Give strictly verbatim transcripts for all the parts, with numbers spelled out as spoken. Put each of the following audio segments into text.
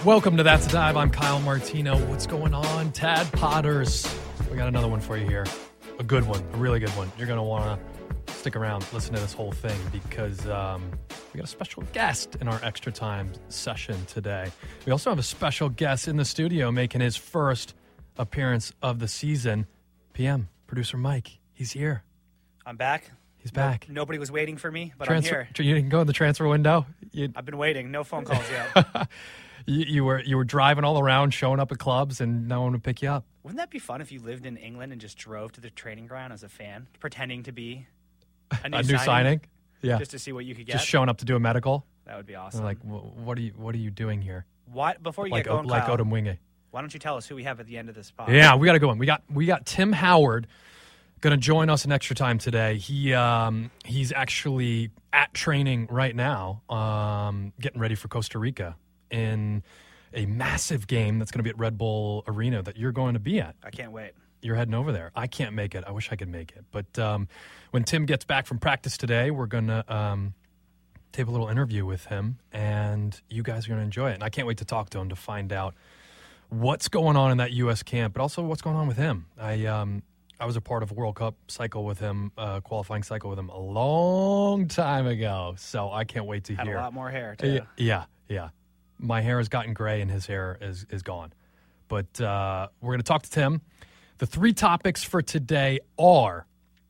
Welcome to That's a Dive. I'm Kyle Martino. What's going on, Tad Potters? We got another one for you here. A good one, a really good one. You're going to want to stick around, listen to this whole thing, because um, we got a special guest in our Extra Time session today. We also have a special guest in the studio making his first appearance of the season. P M, producer Mike, he's here. I'm back. He's back. No, nobody was waiting for me, but Transfer, I'm here. You didn't go in the transfer window? You, I've been waiting. No phone calls yet. you, you were you were driving all around, showing up at clubs, and no one would pick you up. Wouldn't that be fun if you lived in England and just drove to the training ground as a fan, pretending to be a new, a new signing, signing? Yeah. Just to see what you could get? Just showing up to do a medical? That would be awesome. Like, what are you what are you doing here? Why, before you like, get going, like Kyle, Odom Winge. why don't you tell us who we have at the end of this pod? Yeah, we got to go in. We got we got Tim Howard going to join us in Extra Time today. He um, he's actually at training right now, um, getting ready for Costa Rica in a massive game that's going to be at Red Bull Arena that you're going to be at. I can't wait. You're heading over there. I can't make it. I wish I could make it. But um, when Tim gets back from practice today, we're going to um, tape a little interview with him, and you guys are going to enjoy it. And I can't wait to talk to him to find out what's going on in that U S camp, but also what's going on with him. I um, I was a part of a World Cup cycle with him, uh, qualifying cycle with him a long time ago. So I can't wait to Had hear. a lot more hair, too. Yeah, yeah. My hair has gotten gray, and his hair is, is gone. But uh, we're going to talk to Tim. The three topics for today are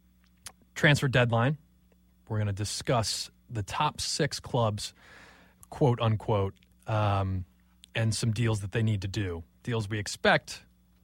transfer deadline. We're going to discuss the top six clubs, quote unquote, um, and some deals that they need to do, deals we expect,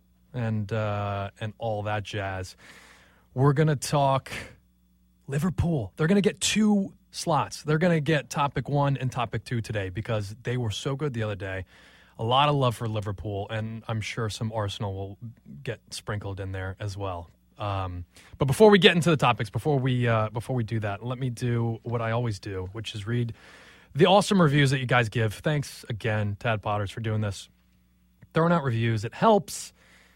and uh, and all that jazz. We're going to talk Liverpool. They're going to get two slots. They're going to get topic one and topic two today because they were so good the other day. A lot of love for Liverpool, and I'm sure some Arsenal will get sprinkled in there as well. Um, but before we get into the topics, before we uh, before we do that, let me do what I always do, which is read the awesome reviews that you guys give. Thanks again, Tad Potters, for doing this. Throwing out reviews, it helps.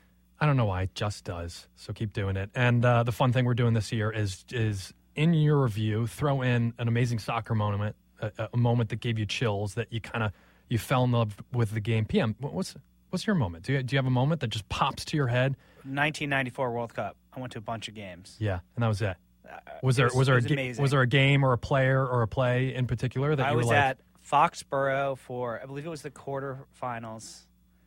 I don't know why, it just does. So keep doing it. And uh, the fun thing we're doing this year is is in your review, throw in an amazing soccer moment, a, a moment that gave you chills, that you kind of you fell in love with the game. P M, what's what's your moment? Do you, do you have a moment that just pops to your head? nineteen ninety-four World Cup. I went to a bunch of games. Yeah, and that was it. Uh, Was there it was, was there it a was, ga- amazing. was there a game or a player or a play in particular that I you were was like? at Foxborough for, I believe it was the quarterfinals.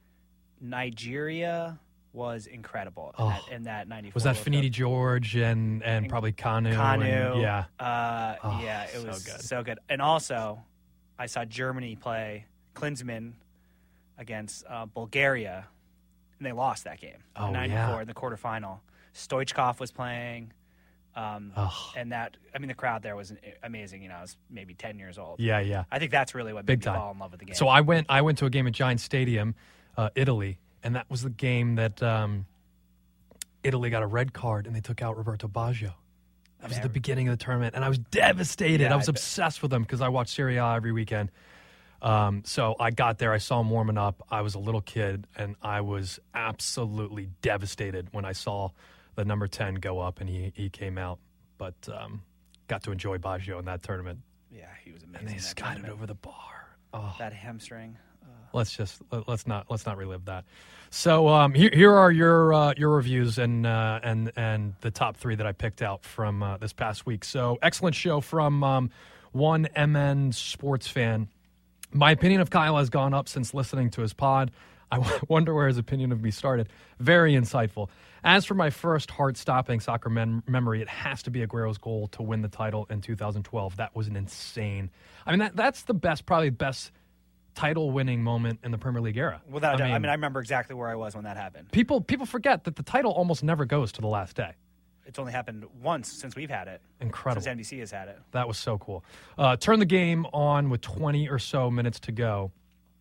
Nigeria was incredible in, Oh. that, in that ninety-four Was that World Finidi Cup. George and, and, And probably Kanu? Kanu. And, yeah. Uh, Oh, yeah, it so was good. so good. And also, I saw Germany play Klinsmann against uh, Bulgaria, and they lost that game. Oh, ninety-four yeah. in the quarterfinal. Stoichkov was playing. Um, Oh. and that, I mean, the crowd there was amazing. You know, I was maybe ten years old. Yeah, yeah. I think that's really what Big made time. me fall in love with the game. So I went I went to a game at Giant Stadium, uh, Italy, and that was the game that um, Italy got a red card and they took out Roberto Baggio. That was at the beginning of the tournament, and I was devastated. Yeah, I was I bet. obsessed with them because I watched Serie A every weekend. Um, so I got there, I saw him warming up. I was a little kid, and I was absolutely devastated when I saw the number ten go up and he, he came out. But um, got to enjoy Baggio in that tournament. yeah, he was amazing. And they in that skied it tournament. over the bar. Oh. That hamstring. Uh, Let's just let- let's not let's not relive that. So um, here here are your uh, your reviews and uh, and and the top three that I picked out from uh, this past week. So excellent show from um, one M N sports fan. My opinion of Kyle has gone up since listening to his pod. I w- wonder where his opinion of me started. Very insightful. As for my first heart-stopping soccer mem- memory, it has to be Aguero's goal to win the title in two thousand twelve. That was an insane. I mean, that that's the best, probably best title-winning moment in the Premier League era. without I doubt. mean, I mean, I remember exactly where I was when that happened. people people forget that the title almost never goes to the last day. It's only happened once since we've had it. Incredible. Since N B C has had it. That was so cool. Uh, turn the game on with twenty or so minutes to go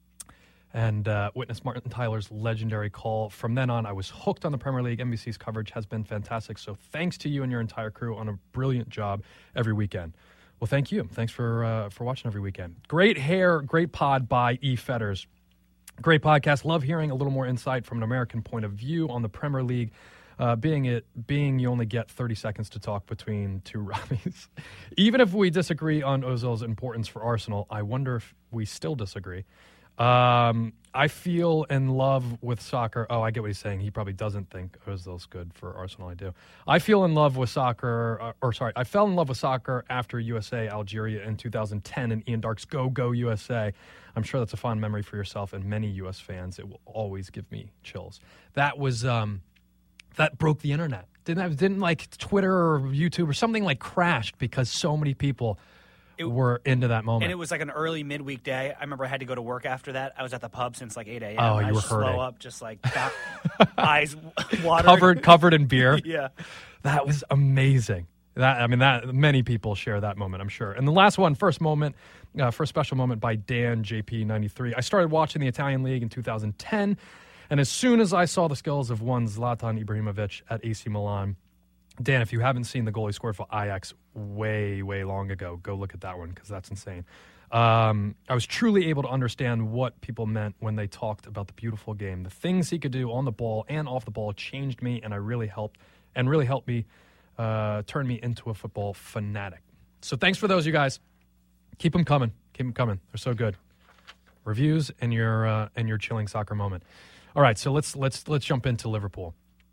and uh, witness Martin Tyler's legendary call. From then on, I was hooked on the Premier League. N B C's coverage has been fantastic. So thanks to you and your entire crew on a brilliant job every weekend. Well, thank you. Thanks for uh, for watching every weekend. Great hair, great pod by E. Fetters. Great podcast. Love hearing a little more insight from an American point of view on the Premier League. Uh, being it being you only get thirty seconds to talk between two Robbies. Even if we disagree on Ozil's importance for Arsenal, I wonder if we still disagree. Um, I feel in love with soccer. Oh, I get what he's saying. He probably doesn't think Ozil's good for Arsenal. I do. I feel in love with soccer, or, or sorry, I fell in love with soccer after U S A Algeria in two thousand ten and Ian Dark's Go Go U S A. I'm sure that's a fond memory for yourself and many U S fans. It will always give me chills. That was um, that broke the internet. Didn't have, didn't like Twitter or YouTube or something like crashed because so many people It, were into that moment. And it was like an early midweek day. I remember I had to go to work after that. I was at the pub since like eight a.m. Oh, you I were slow hurting. up, just like got, eyes watering. Covered, covered in beer. Yeah. That was amazing. That I mean, that many people share that moment, I'm sure. And the last one, first moment, uh, first special moment by Dan J P ninety-three. I started watching the Italian League in two thousand ten, and as soon as I saw the skills of one Zlatan Ibrahimovic at A C Milan, Dan, if you haven't seen the goal he scored for Ajax way, way long ago, go look at that one because that's insane. Um, I was truly able to understand what people meant when they talked about the beautiful game. The things he could do on the ball and off the ball changed me, and I really helped and really helped me uh, turn me into a football fanatic. So thanks for those, you guys. Keep them coming. Keep them coming. They're so good. Reviews and your uh, and your chilling soccer moment. All right, so let's let's let's jump into Liverpool.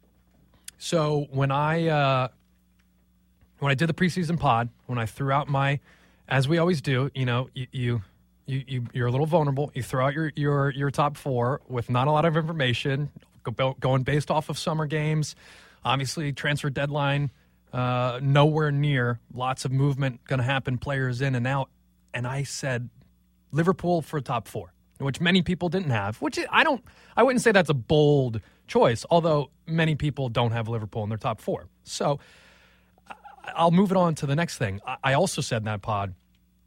So when I uh, when I did the preseason pod, when I threw out my, as we always do, you know, you you, you, you you're a little vulnerable. You throw out your your your top four with not a lot of information, go, going based off of summer games. Obviously, transfer deadline uh, nowhere near. Lots of movement going to happen. Players in and out. And I said Liverpool for top four, which many people didn't have. Which I don't. I wouldn't say that's a bold choice, although many people don't have Liverpool in their top four. So I'll move it on to the next thing. I also said in that pod,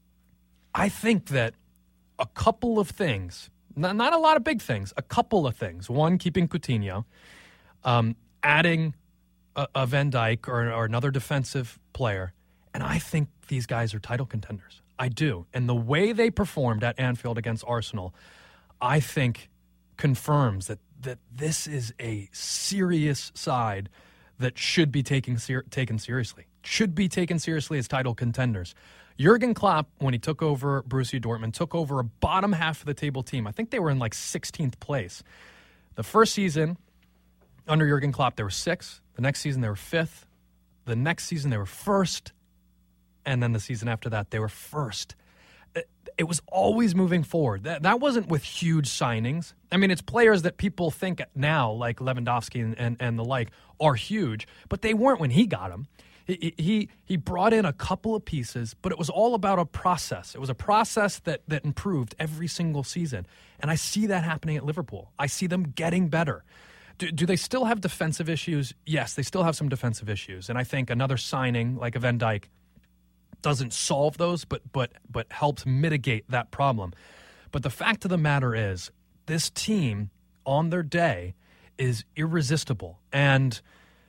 I think that a couple of things, not, not a lot of big things, a couple of things. One, keeping Coutinho, um, adding a, a Van Dijk or, or another defensive player, and I think these guys are title contenders. I do. And the way they performed at Anfield against Arsenal, I think confirms that that this is a serious side that should be taken ser- taken seriously, should be taken seriously as title contenders. Jurgen Klopp, when he took over Borussia Dortmund, took over a bottom half of the table team. I think they were in like sixteenth place. The first season under Jurgen Klopp, they were sixth. The next season, they were fifth. The next season, they were first. And then the season after that, they were first. It was always moving forward. That that wasn't with huge signings. I mean, it's players that people think now, like Lewandowski and, and, and the like, are huge, but they weren't when he got them. He, he he brought in a couple of pieces, but it was all about a process. It was a process that that improved every single season. And I see that happening at Liverpool. I see them getting better. Do, do they still have defensive issues? Yes, they still have some defensive issues. And I think another signing like a Van Dijk doesn't solve those, but but but helps mitigate that problem. But the fact of the matter is, this team on their day is irresistible. And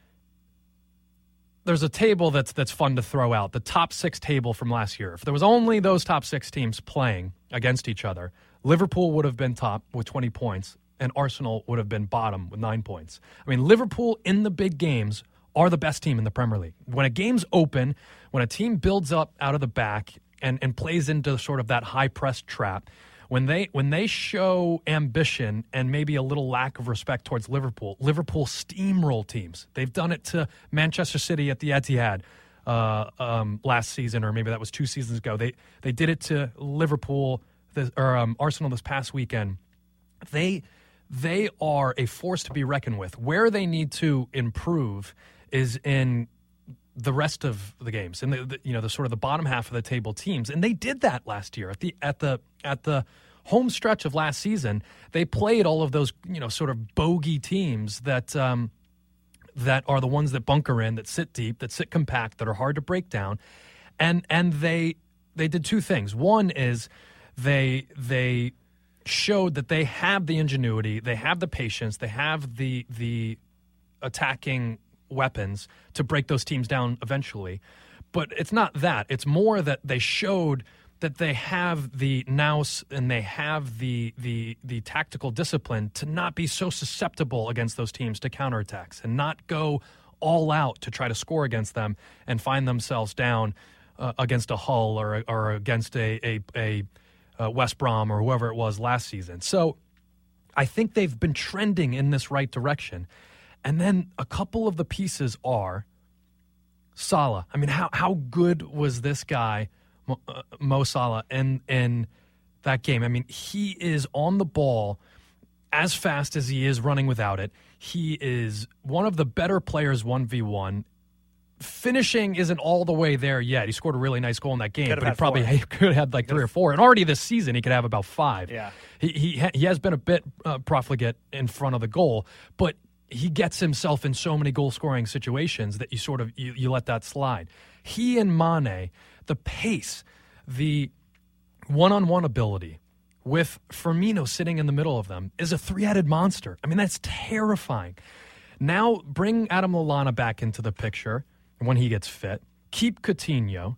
there's a table that's that's fun to throw out, the top six table from last year. If there was only those top six teams playing against each other, Liverpool would have been top with twenty points, and Arsenal would have been bottom with nine points. I mean, Liverpool in the big games are the best team in the Premier League. When a game's open, when a team builds up out of the back and, and plays into sort of that high press trap, when they when they show ambition and maybe a little lack of respect towards Liverpool, Liverpool steamroll teams. They've done it to Manchester City at the Etihad uh, um, last season, or maybe that was two seasons ago. They they did it to Liverpool this, or um, Arsenal this past weekend. They they are a force to be reckoned with. Where they need to improve is in the rest of the games, and the, the you know the sort of the bottom half of the table teams, and they did that last year at the at the at the home stretch of last season. They played all of those you know sort of bogey teams that um, that are the ones that bunker in, that sit deep, that sit compact, that are hard to break down, and and they they did two things. One is they they showed that they have the ingenuity, they have the patience, they have the the attacking weapons to break those teams down eventually. But it's not that. It's more that they showed that they have the nous and they have the the the tactical discipline to not be so susceptible against those teams to counterattacks and not go all out to try to score against them and find themselves down uh, against a Hull or or against a a, a uh, West Brom or whoever it was last season. So I think they've been trending in this right direction. And then a couple of the pieces are Salah. I mean, how how good was this guy, Mo, uh, Mo Salah, in, in that game? I mean, he is on the ball as fast as he is running without it. He is one of the better players one v one. Finishing isn't all the way there yet. He scored a really nice goal in that game, Could but he probably he could have had like three or four. And already this season, he could have about five. Yeah. He he, ha- he has been a bit uh, profligate in front of the goal, but he gets himself in so many goal-scoring situations that you sort of you, you let that slide. He and Mane, the pace, the one-on-one ability with Firmino sitting in the middle of them is a three-headed monster. I mean, that's terrifying. Now bring Adam Lallana back into the picture when he gets fit. Keep Coutinho.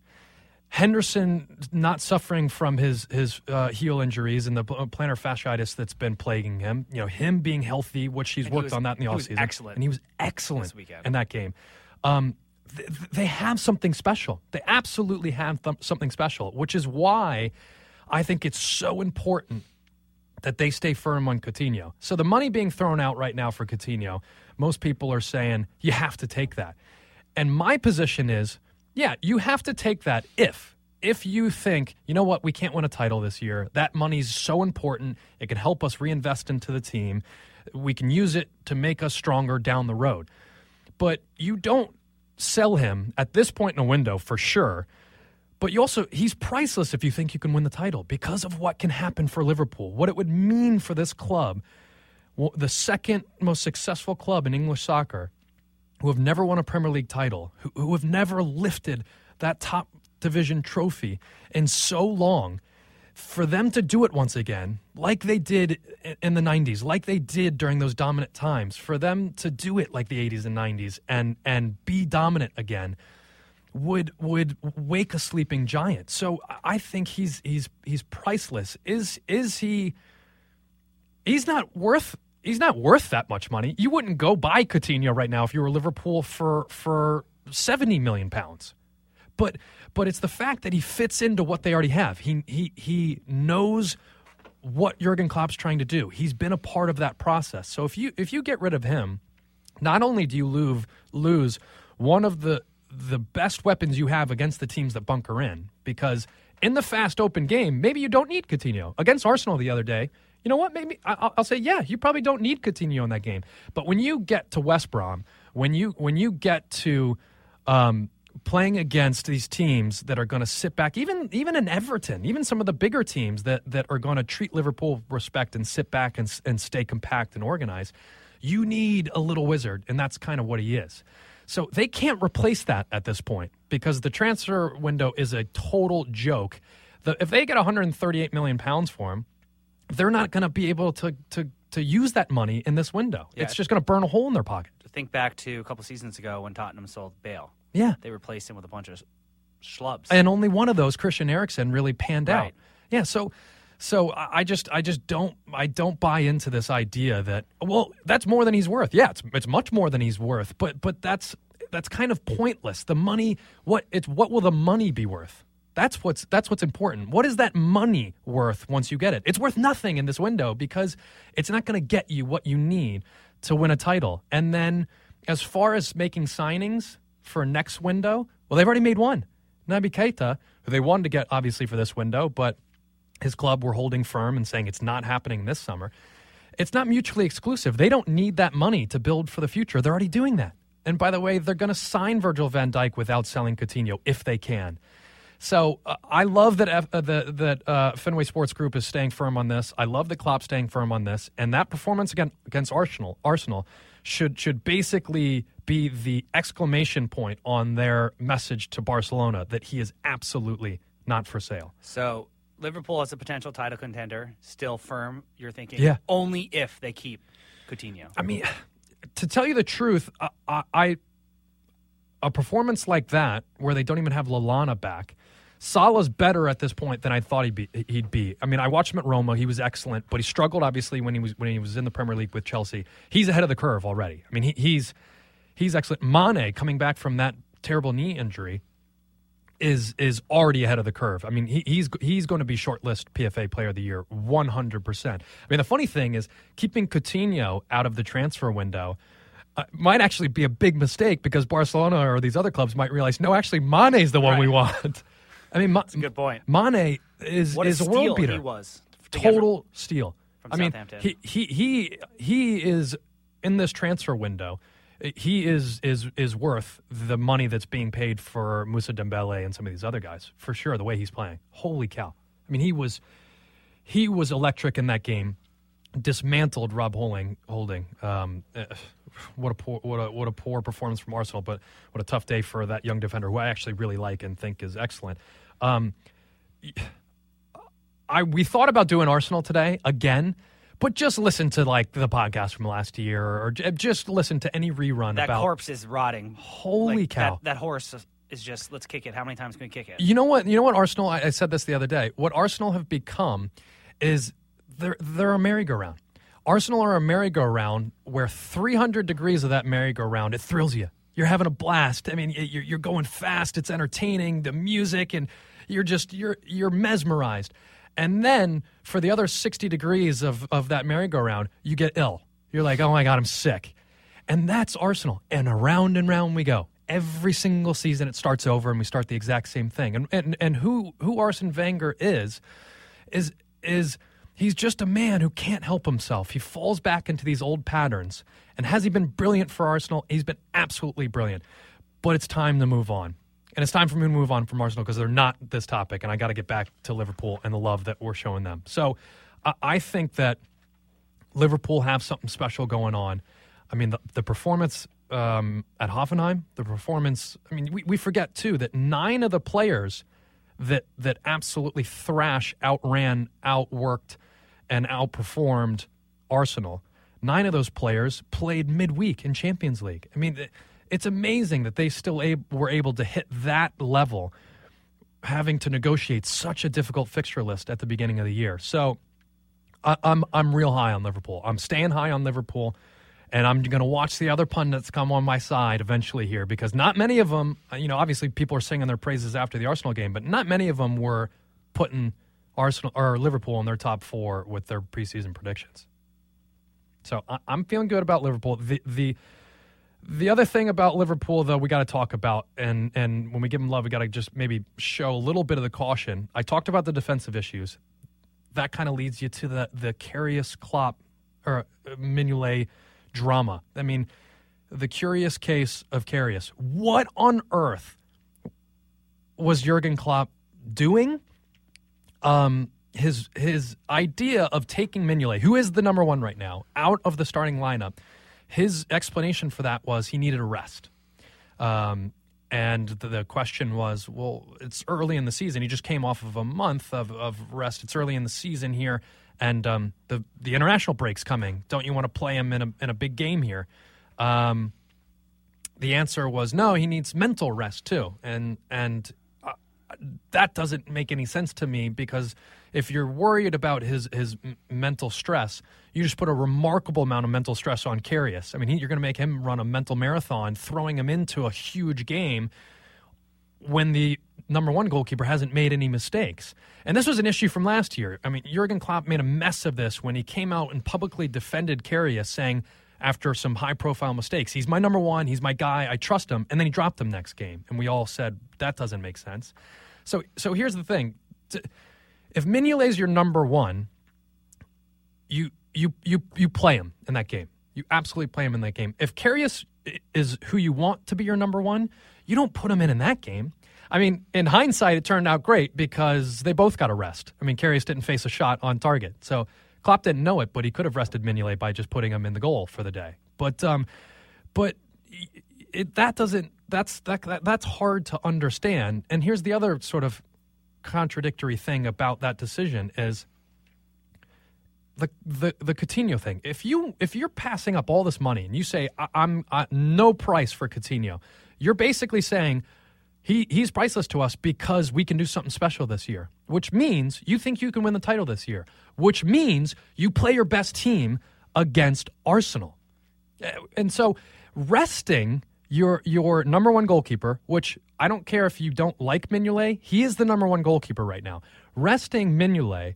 Henderson not suffering from his his uh, heel injuries and the plantar fasciitis that's been plaguing him. You know, him being healthy, which he's And he worked was- on that in the he was offseason. excellent And he was excellent this weekend. in that game. Um, th- they have something special. They absolutely have th- something special, which is why I think it's so important that they stay firm on Coutinho. So the money being thrown out right now for Coutinho, most people are saying you have to take that. And my position is, yeah, you have to take that if, if you think, you know what, we can't win a title this year. That money's so important. It can help us reinvest into the team. We can use it to make us stronger down the road. But you don't sell him at this point in a window for sure. But you also, he's priceless if you think you can win the title because of what can happen for Liverpool, what it would mean for this club, well, the second most successful club in English soccer, who have never won a Premier League title, who, who have never lifted that top division trophy in so long, for them to do it once again, like they did in the nineties, like they did during those dominant times, for them to do it like the eighties and nineties and and be dominant again, would would wake a sleeping giant. So I think he's he's he's priceless. Is is he? He's not worth. He's not worth that much money. You wouldn't go buy Coutinho right now if you were Liverpool for for seventy million pounds. But but it's the fact that he fits into what they already have. He he he knows what Jurgen Klopp's trying to do. He's been a part of that process. So if you if you get rid of him, not only do you lose lose one of the the best weapons you have against the teams that bunker in, because in the fast open game, maybe you don't need Coutinho. Against Arsenal the other day, you know what? Maybe I'll, I'll say, yeah, you probably don't need Coutinho in that game. But when you get to West Brom, when you when you get to um, playing against these teams that are going to sit back, even even in Everton, even some of the bigger teams that that are going to treat Liverpool with respect and sit back and and stay compact and organized, you need a little wizard, and that's kind of what he is. So they can't replace that at this point because the transfer window is a total joke. The, if they get one hundred thirty-eight million pounds for him, they're not going to be able to, to to use that money in this window. Yeah. It's just going to burn a hole in their pocket. Think back to a couple seasons ago when Tottenham sold Bale. Yeah. They replaced him with a bunch of schlubs. And only one of those, Christian Eriksen, really panned Right. out. Yeah, so so I I just I just don't I don't buy into this idea that, well, that's more than he's worth. Yeah, it's it's much more than he's worth, but but that's that's kind of pointless. The money, what it's what will the money be worth? That's what's that's what's important. What is that money worth once you get it? It's worth nothing in this window because it's not going to get you what you need to win a title. And then as far as making signings for next window, well, they've already made one. Naby Keita, who they wanted to get obviously for this window, but his club were holding firm and saying it's not happening this summer. It's not mutually exclusive. They don't need that money to build for the future. They're already doing that. And by the way, they're going to sign Virgil van Dijk without selling Coutinho if they can. So uh, I love that F, uh, the, that uh, Fenway Sports Group is staying firm on this. I love that Klopp staying firm on this. And that performance against, against Arsenal, Arsenal should should basically be the exclamation point on their message to Barcelona that he is absolutely not for sale. So Liverpool as a potential title contender, still firm, you're thinking? Yeah. Only if they keep Coutinho. I mean, to tell you the truth, I, I, I a performance like that where they don't even have Lallana back, Salah's better at this point than I thought he'd be. He'd be. I mean, I watched him at Roma. He was excellent, but he struggled obviously when he was when he was in the Premier League with Chelsea. He's ahead of the curve already. I mean, he, he's he's excellent. Mane coming back from that terrible knee injury, is is already ahead of the curve. I mean, he, he's he's going to be shortlist P F A Player of the Year one hundred percent. I mean, the funny thing is keeping Coutinho out of the transfer window uh, might actually be a big mistake because Barcelona or these other clubs might realize, no, actually, Mane's the one Right. we want. I mean, Ma- That's a good point. Mane is What is a a world steal beater. he was. to get Total steal. from I mean, Southampton. he, he he he is in this transfer window. He is is is worth the money that's being paid for Moussa Dembele and some of these other guys for sure. The way he's playing, holy cow! I mean, he was he was electric in that game. Dismantled Rob Holding. Holding. Um, eh, what a poor what a what a poor performance from Arsenal, but what a tough day for that young defender who I actually really like and think is excellent. Um, I we thought about doing Arsenal today again, but just listen to like the podcast from last year, or j- just listen to any rerun that about. corpse is rotting. Holy Like, cow! That, that horse is just, let's kick it. How many times can we kick it? You know what? You know what Arsenal? I, I said this the other day. What Arsenal have become is they're they're a merry-go-round. Arsenal are a merry-go-round where three hundred degrees of that merry-go-round, it thrills you. You're having a blast. I mean, you're you're going fast. It's entertaining. The music, and you're just you're you're mesmerized. And then for the other sixty degrees of of that merry-go-round, you get ill. You're like, oh my God, I'm sick. And that's Arsenal. And around and round we go. Every single season it starts over and we start the exact same thing. And and, and who who Arsene Wenger is, is is he's just a man who can't help himself. He falls back into these old patterns. And has he been brilliant for Arsenal? He's been absolutely brilliant. But it's time to move on. And it's time for me to move on from Arsenal because they're not this topic, and I got to get back to Liverpool and the love that we're showing them. So I, I think that Liverpool have something special going on. I mean, the, the performance um, at Hoffenheim, the performance, I mean, we, we forget, too, that nine of the players that that absolutely thrash, outran, outworked, and outperformed Arsenal, nine of those players played midweek in Champions League. I mean, it's amazing that they still ab- were able to hit that level, having to negotiate such a difficult fixture list at the beginning of the year. So I- I'm I'm real high on Liverpool. I'm staying high on Liverpool, and I'm going to watch the other pundits come on my side eventually here because not many of them, you know, obviously people are singing their praises after the Arsenal game, but not many of them were putting Arsenal or Liverpool in their top four with their preseason predictions. So I- I'm feeling good about Liverpool. The the The other thing about Liverpool, though, we got to talk about, and, and when we give them love, we got to just maybe show a little bit of the caution. I talked about the defensive issues. That kind of leads you to the the Karius Klopp or uh, Mignolet drama. I mean, the curious case of Karius. What on earth was Jurgen Klopp doing? Um, his his idea of taking Mignolet, who is the number one right now, out of the starting lineup. His explanation for that was he needed a rest. Um, and the, the question was, well, it's early in the season. He just came off of a month of, of rest. It's early in the season here, and um, the the international break's coming. Don't you want to play him in a, in a big game here? Um, the answer was no, he needs mental rest too. And, and uh, that doesn't make any sense to me because if you're worried about his, his m- mental stress, you just put a remarkable amount of mental stress on Karius. I mean, he, you're going to make him run a mental marathon, throwing him into a huge game when the number one goalkeeper hasn't made any mistakes. And this was an issue from last year. I mean, Jurgen Klopp made a mess of this when he came out and publicly defended Karius, saying after some high-profile mistakes, he's my number one, he's my guy, I trust him, and then he dropped him next game. And we all said, that doesn't make sense. So, so here's the thing. If Mignolet's your number one, you you you you play him in that game. You absolutely play him in that game. If Karius is who you want to be your number one, you don't put him in in that game. I mean, in hindsight, it turned out great because they both got a rest. I mean, Karius didn't face a shot on target. So Klopp didn't know it, but he could have rested Mignolet by just putting him in the goal for the day. But um, but it, that doesn't that's that, that that's hard to understand. And here's the other sort of contradictory thing about that decision is the the the Coutinho thing. If you if you're passing up all this money and you say I, I'm I, no price for Coutinho, you're basically saying he he's priceless to us because we can do something special this year. Which means you think you can win the title this year. Which means you play your best team against Arsenal. And so resting your your number one goalkeeper, which I don't care if you don't like Mignolet, he is the number one goalkeeper right now. Resting Mignolet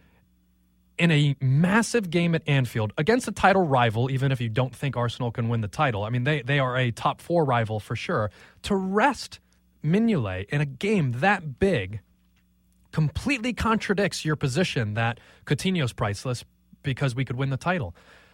in a massive game at Anfield against a title rival, even if you don't think Arsenal can win the title. I mean, they, they are a top four rival for sure. To rest Mignolet in a game that big completely contradicts your position that Coutinho's priceless because we could win the title.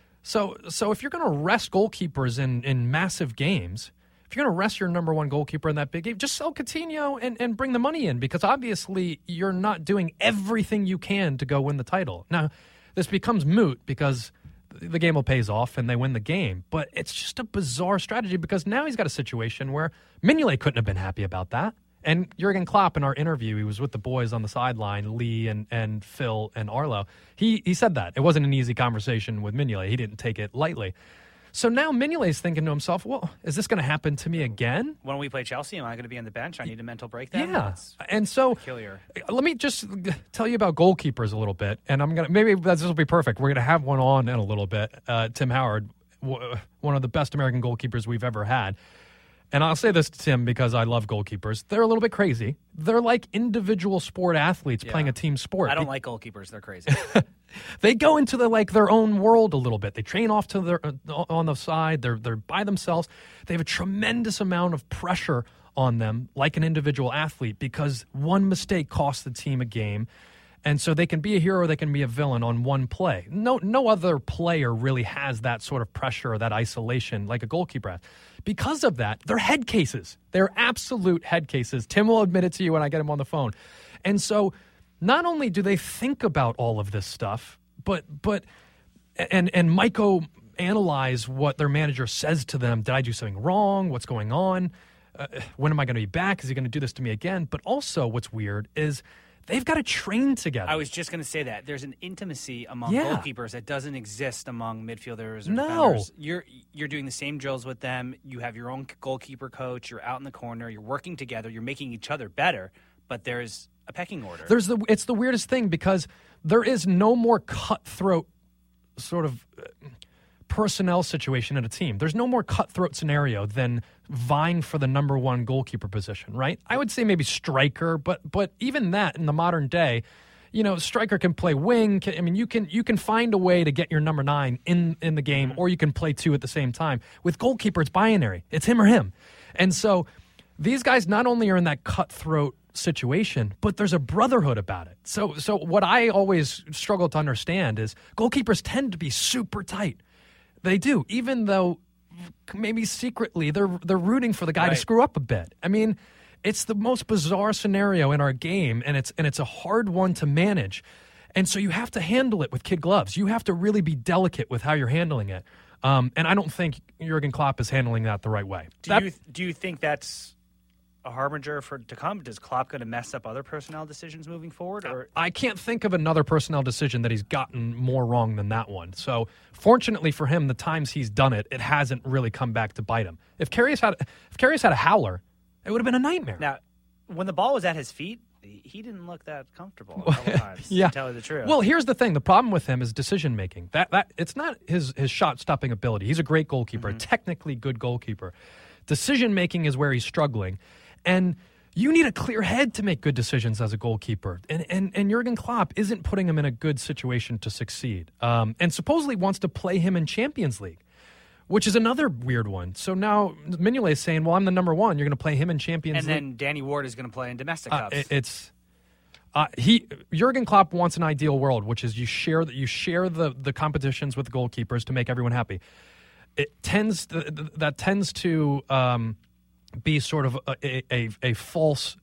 So so if you're going to rest goalkeepers in, in massive games, if you're going to rest your number one goalkeeper in that big game, just sell Coutinho and, and bring the money in, because obviously you're not doing everything you can to go win the title. Now, this becomes moot because the game will pays off and they win the game, but it's just a bizarre strategy because now he's got a situation where Mignolet couldn't have been happy about that. And Jurgen Klopp, in our interview, he was with the boys on the sideline, Lee and, and Phil and Arlo. He he said that. It wasn't an easy conversation with Mignolet. He didn't take it lightly. So now Mignolet's thinking to himself, well, is this going to happen to me again? When we play Chelsea, am I going to be on the bench? I need a mental break then? Yeah. That's and so peculiar. Let me just tell you about goalkeepers a little bit. And I'm going to, maybe this will be perfect. We're going to have one on in a little bit. Uh, Tim Howard, w- one of the best American goalkeepers we've ever had. And I'll say this to Tim because I love goalkeepers. They're a little bit crazy. They're like individual sport athletes Yeah. playing a team sport. I don't like goalkeepers. They're crazy. They go into the, like their own world a little bit. They train off to their uh, on the side. They're they're by themselves. They have a tremendous amount of pressure on them, like an individual athlete, because one mistake costs the team a game. And so they can be a hero or they can be a villain on one play. No no other player really has that sort of pressure or that isolation like a goalkeeper has. Because of that, they're head cases. They're absolute head cases. Tim will admit it to you when I get him on the phone. And so not only do they think about all of this stuff, but but and and Maiko analyze what their manager says to them. Did I do something wrong? What's going on? Uh, when am I going to be back? Is he going to do this to me again? But also what's weird is they've got to train together. I was just going to say that. There's an intimacy among Yeah. goalkeepers that doesn't exist among midfielders or No. defenders. You're you're doing the same drills with them. You have your own goalkeeper coach. You're out in the corner. You're working together. You're making each other better. But there's a pecking order. There's the it's the weirdest thing because there is no more cutthroat sort of uh, personnel situation in a team. There's no more cutthroat scenario than vying for the number one goalkeeper position, right? I would say maybe striker, but but even that in the modern day, you know, striker can play wing. Can, I mean, you can you can find a way to get your number nine in in the game, or you can play two at the same time. With goalkeeper, it's binary. It's him or him, and so these guys not only are in that cutthroat situation, but there's a brotherhood about it. So so what I always struggle to understand is goalkeepers tend to be super tight. They do, even though maybe secretly they're they're rooting for the guy Right. to screw up a bit. I mean, it's the most bizarre scenario in our game, and it's and it's a hard one to manage. And so you have to handle it with kid gloves. You have to really be delicate with how you're handling it. Um, and I don't think Jurgen Klopp is handling that the right way. do That- you do you think that's a harbinger for to come? Does Klopp going to mess up other personnel decisions moving forward? Or I can't think of another personnel decision that he's gotten more wrong than that one. So, fortunately for him, the times he's done it, it hasn't really come back to bite him. If Karius had, if Karius had a howler, it would have been a nightmare. now, when the ball was at his feet, he he didn't look that comfortable a couple times. Yeah. To tell you the truth. Well, here's the thing: the problem with him is decision making. That that it's not his his shot stopping ability. He's a great goalkeeper, a technically good goalkeeper. Decision making is where he's struggling, and you need a clear head to make good decisions as a goalkeeper. And and and Jurgen Klopp isn't putting him in a good situation to succeed. Um, and supposedly wants to play him in Champions League, which is another weird one. So now Mignolet is saying, "Well, I'm the number one. You're going to play him in Champions and League." then Danny Ward is going to play in domestic Uh, cups. it- it's uh, he Jurgen Klopp wants an ideal world, which is you share that you share the the competitions with the goalkeepers to make everyone happy. It tends to, that tends to um, be sort of a a, a false,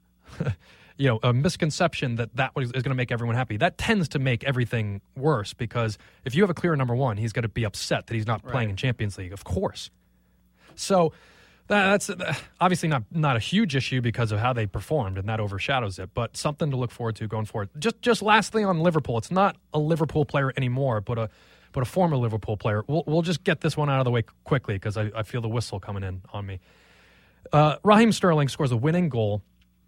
you know, a misconception that that is going to make everyone happy. That tends to make everything worse because if you have a clear number one, he's going to be upset that he's not playing Right. in Champions League, of course. So that, that's uh, obviously not not a huge issue because of how they performed, and that overshadows it. But something to look forward to going forward. Just just lastly on Liverpool, it's not a Liverpool player anymore, but a but a former Liverpool player. We'll we'll just get this one out of the way quickly because I, I feel the whistle coming in on me. Uh, Raheem Sterling scores a winning goal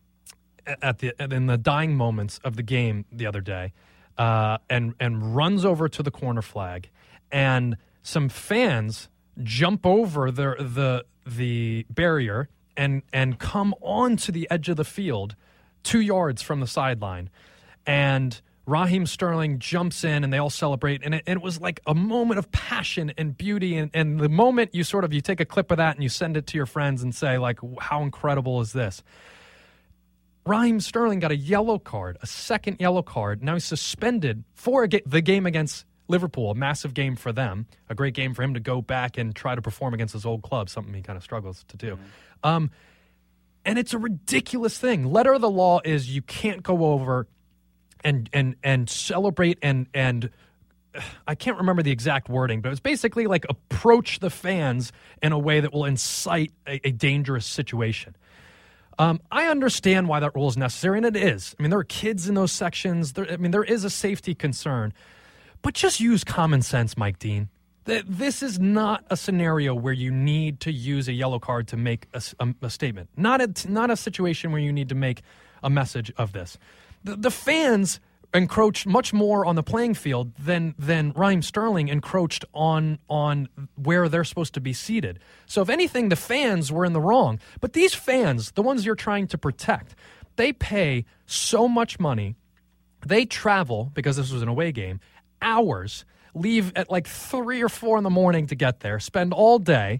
at the in the dying moments of the game the other day, uh, and and runs over to the corner flag, and some fans jump over the the the barrier and and come onto the edge of the field, two yards from the sideline, and Raheem Sterling jumps in and they all celebrate, and it, and it was like a moment of passion and beauty, and, and the moment you sort of you take a clip of that and you send it to your friends and say, like, how incredible is this? Raheem Sterling got a yellow card, a second yellow card. Now he's suspended for a ga- the game against Liverpool, a massive game for them, a great game for him to go back and try to perform against his old club, something he kind of struggles to do. Mm-hmm. Um, and it's a ridiculous thing. Letter of the law is you can't go over and and and celebrate and and I can't remember the exact wording, but it's basically like approach the fans in a way that will incite a, a dangerous situation. Um, I understand why that rule is necessary, and it is. I mean, there are kids in those sections. There, I mean, there is a safety concern. But just use common sense, Mike Dean. This is not a scenario where you need to use a yellow card to make a, a, a statement. Not a, not a situation where you need to make a message of this. The, the fans encroached much more on the playing field than than Raheem Sterling encroached on on where they're supposed to be seated. So if anything, the fans were in the wrong. But these fans, the ones you're trying to protect, they pay so much money. They travel, because this was an away game, hours, leave at like three or four in the morning to get there, spend all day.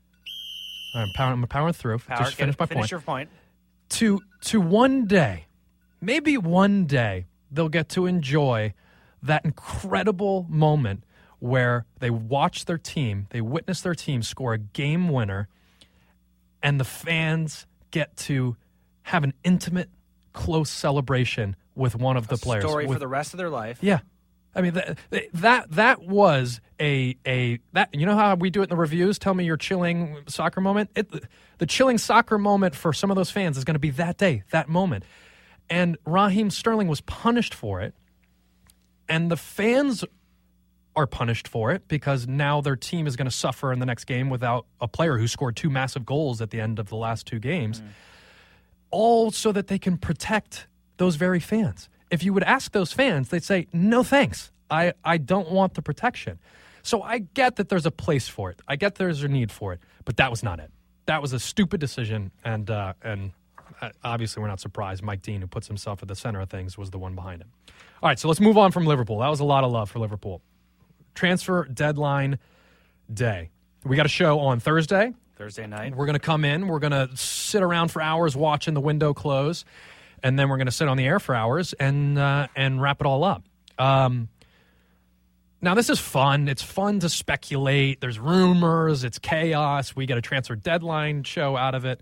I'm powering, I'm powering through. Power, just finish my finish point. your point. To to one day, maybe one day, they'll get to enjoy that incredible moment where they watch their team, they witness their team score a game winner, and the fans get to have an intimate, close celebration with one of the a players. Story with, for the rest of their life. Yeah. I mean, that that that was a a that you know how we do it in the reviews. Tell me your chilling soccer moment. It, the chilling soccer moment for some of those fans is going to be that day, that moment. And Raheem Sterling was punished for it, and the fans are punished for it because now their team is going to suffer in the next game without a player who scored two massive goals at the end of the last two games, mm. all so that they can protect those very fans. If you would ask those fans, they'd say, no thanks, I, I don't want the protection. So I get that there's a place for it. I get there's a need for it, but that was not it. That was a stupid decision, and uh, and obviously we're not surprised. Mike Dean, who puts himself at the center of things, was the one behind him. All right, so let's move on from Liverpool. That was a lot of love for Liverpool. Transfer deadline day. We got a show on Thursday. Thursday night. We're going to come in. We're going to sit around for hours watching the window close, and then we're going to sit on the air for hours and uh, and wrap it all up. Um, now, this is fun. It's fun to speculate. There's rumors. It's chaos. We get a transfer deadline show out of it.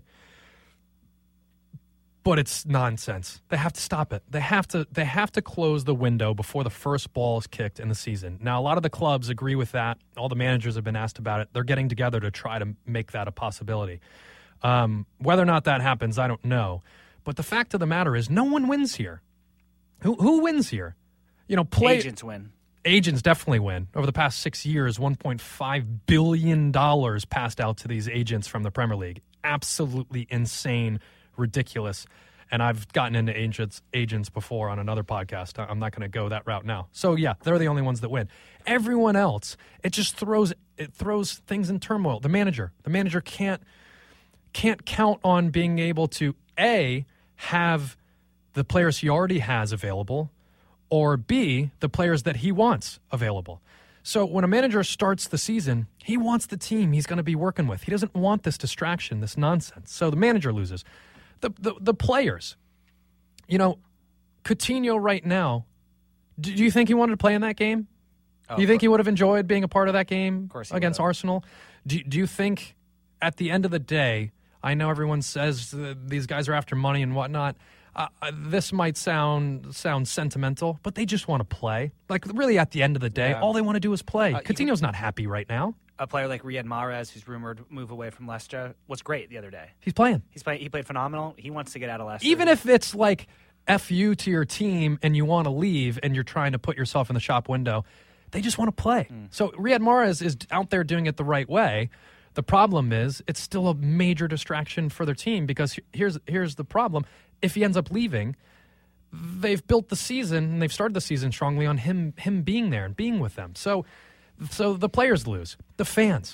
But it's nonsense. They have to stop it. They have to they have to close the window before the first ball is kicked in the season. Now, a lot of the clubs agree with that. All the managers have been asked about it. They're getting together to try to make that a possibility. Um, whether or not that happens, I don't know. But the fact of the matter is no one wins here. Who who wins here? You know, play, agents win. Agents definitely win. Over the past six years, one point five billion dollars passed out to these agents from the Premier League. Absolutely insane, ridiculous. And I've gotten into agents agents before on another podcast. I'm not going to go that route now. So yeah, they're the only ones that win. Everyone else, it just throws it throws things in turmoil. The manager, the manager can't can't count on being able to A, have the players he already has available, or B, the players that he wants available. So when a manager starts the season, he wants the team he's going to be working with. He doesn't want this distraction, this nonsense. So the manager loses. The, the the players, you know, Coutinho right now, do you think he wanted to play in that game? Oh, do you think he would have enjoyed being a part of that game of course against Arsenal? Do, do you think at the end of the day, I know everyone says uh, these guys are after money and whatnot. Uh, uh, this might sound sound sentimental, but they just want to play. Like, really, at the end of the day, yeah. all they want to do is play. Uh, Coutinho's not happy right now. A player like Riyad Mahrez, who's rumored to move away from Leicester, was great the other day. He's playing. He's play, He played phenomenal. He wants to get out of Leicester. Even if it's like F you to your team and you want to leave and you're trying to put yourself in the shop window, they just want to play. Mm. So Riyad Mahrez is out there doing it the right way. The problem is it's still a major distraction for their team because here's here's the problem. If he ends up leaving, they've built the season and they've started the season strongly on him him being there and being with them. So so the players lose. The fans.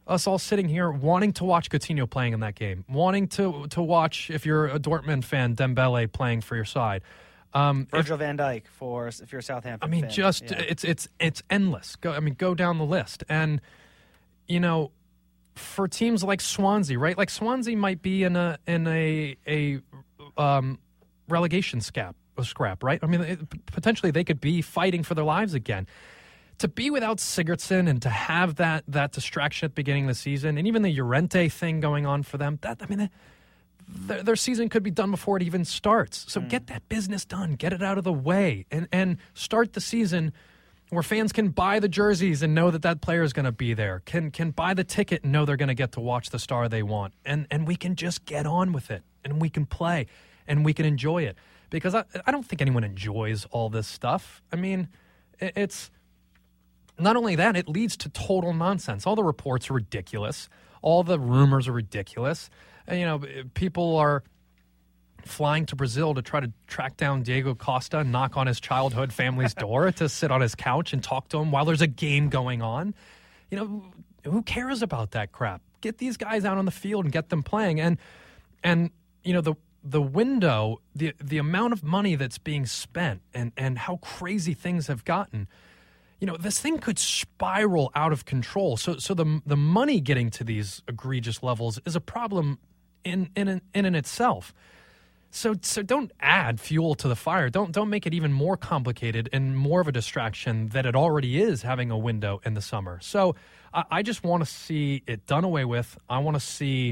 us all sitting here wanting to watch Coutinho playing in that game, wanting to to watch, if you're a Dortmund fan, Dembele playing for your side. Um, Virgil if, van Dijk for if you're a Southampton I mean, fan. just yeah. it's it's it's endless. Go, I mean, go down the list, and you know, for teams like Swansea, right? Like Swansea might be in a in a a um, relegation scrap, a scrap, right? I mean, it, potentially they could be fighting for their lives again. To be without Sigurdsson and to have that that distraction at the beginning of the season, and even the Llorente thing going on for them, that I mean, their, their season could be done before it even starts. So mm. get that business done, get it out of the way, and and start the season where fans can buy the jerseys and know that that player is going to be there, can can buy the ticket and know they're going to get to watch the star they want, and and we can just get on with it, and we can play, and we can enjoy it. Because I I don't think anyone enjoys all this stuff. I mean, it, it's. Not only that, it leads to total nonsense. All the reports are ridiculous. All the rumors are ridiculous. And, you know, people are flying to Brazil to try to track down Diego Costa and knock on his childhood family's door to sit on his couch and talk to him while there's a game going on. You know, who cares about that crap? Get these guys out on the field and get them playing. And, and you know, the the window, the the amount of money that's being spent and, and how crazy things have gotten, you know, this thing could spiral out of control. So so the the money getting to these egregious levels is a problem in in in, in itself. So so don't add fuel to the fire. Don't don't make it even more complicated and more of a distraction that it already is, having a window in the summer. So I, I just want to see it done away with. I want to see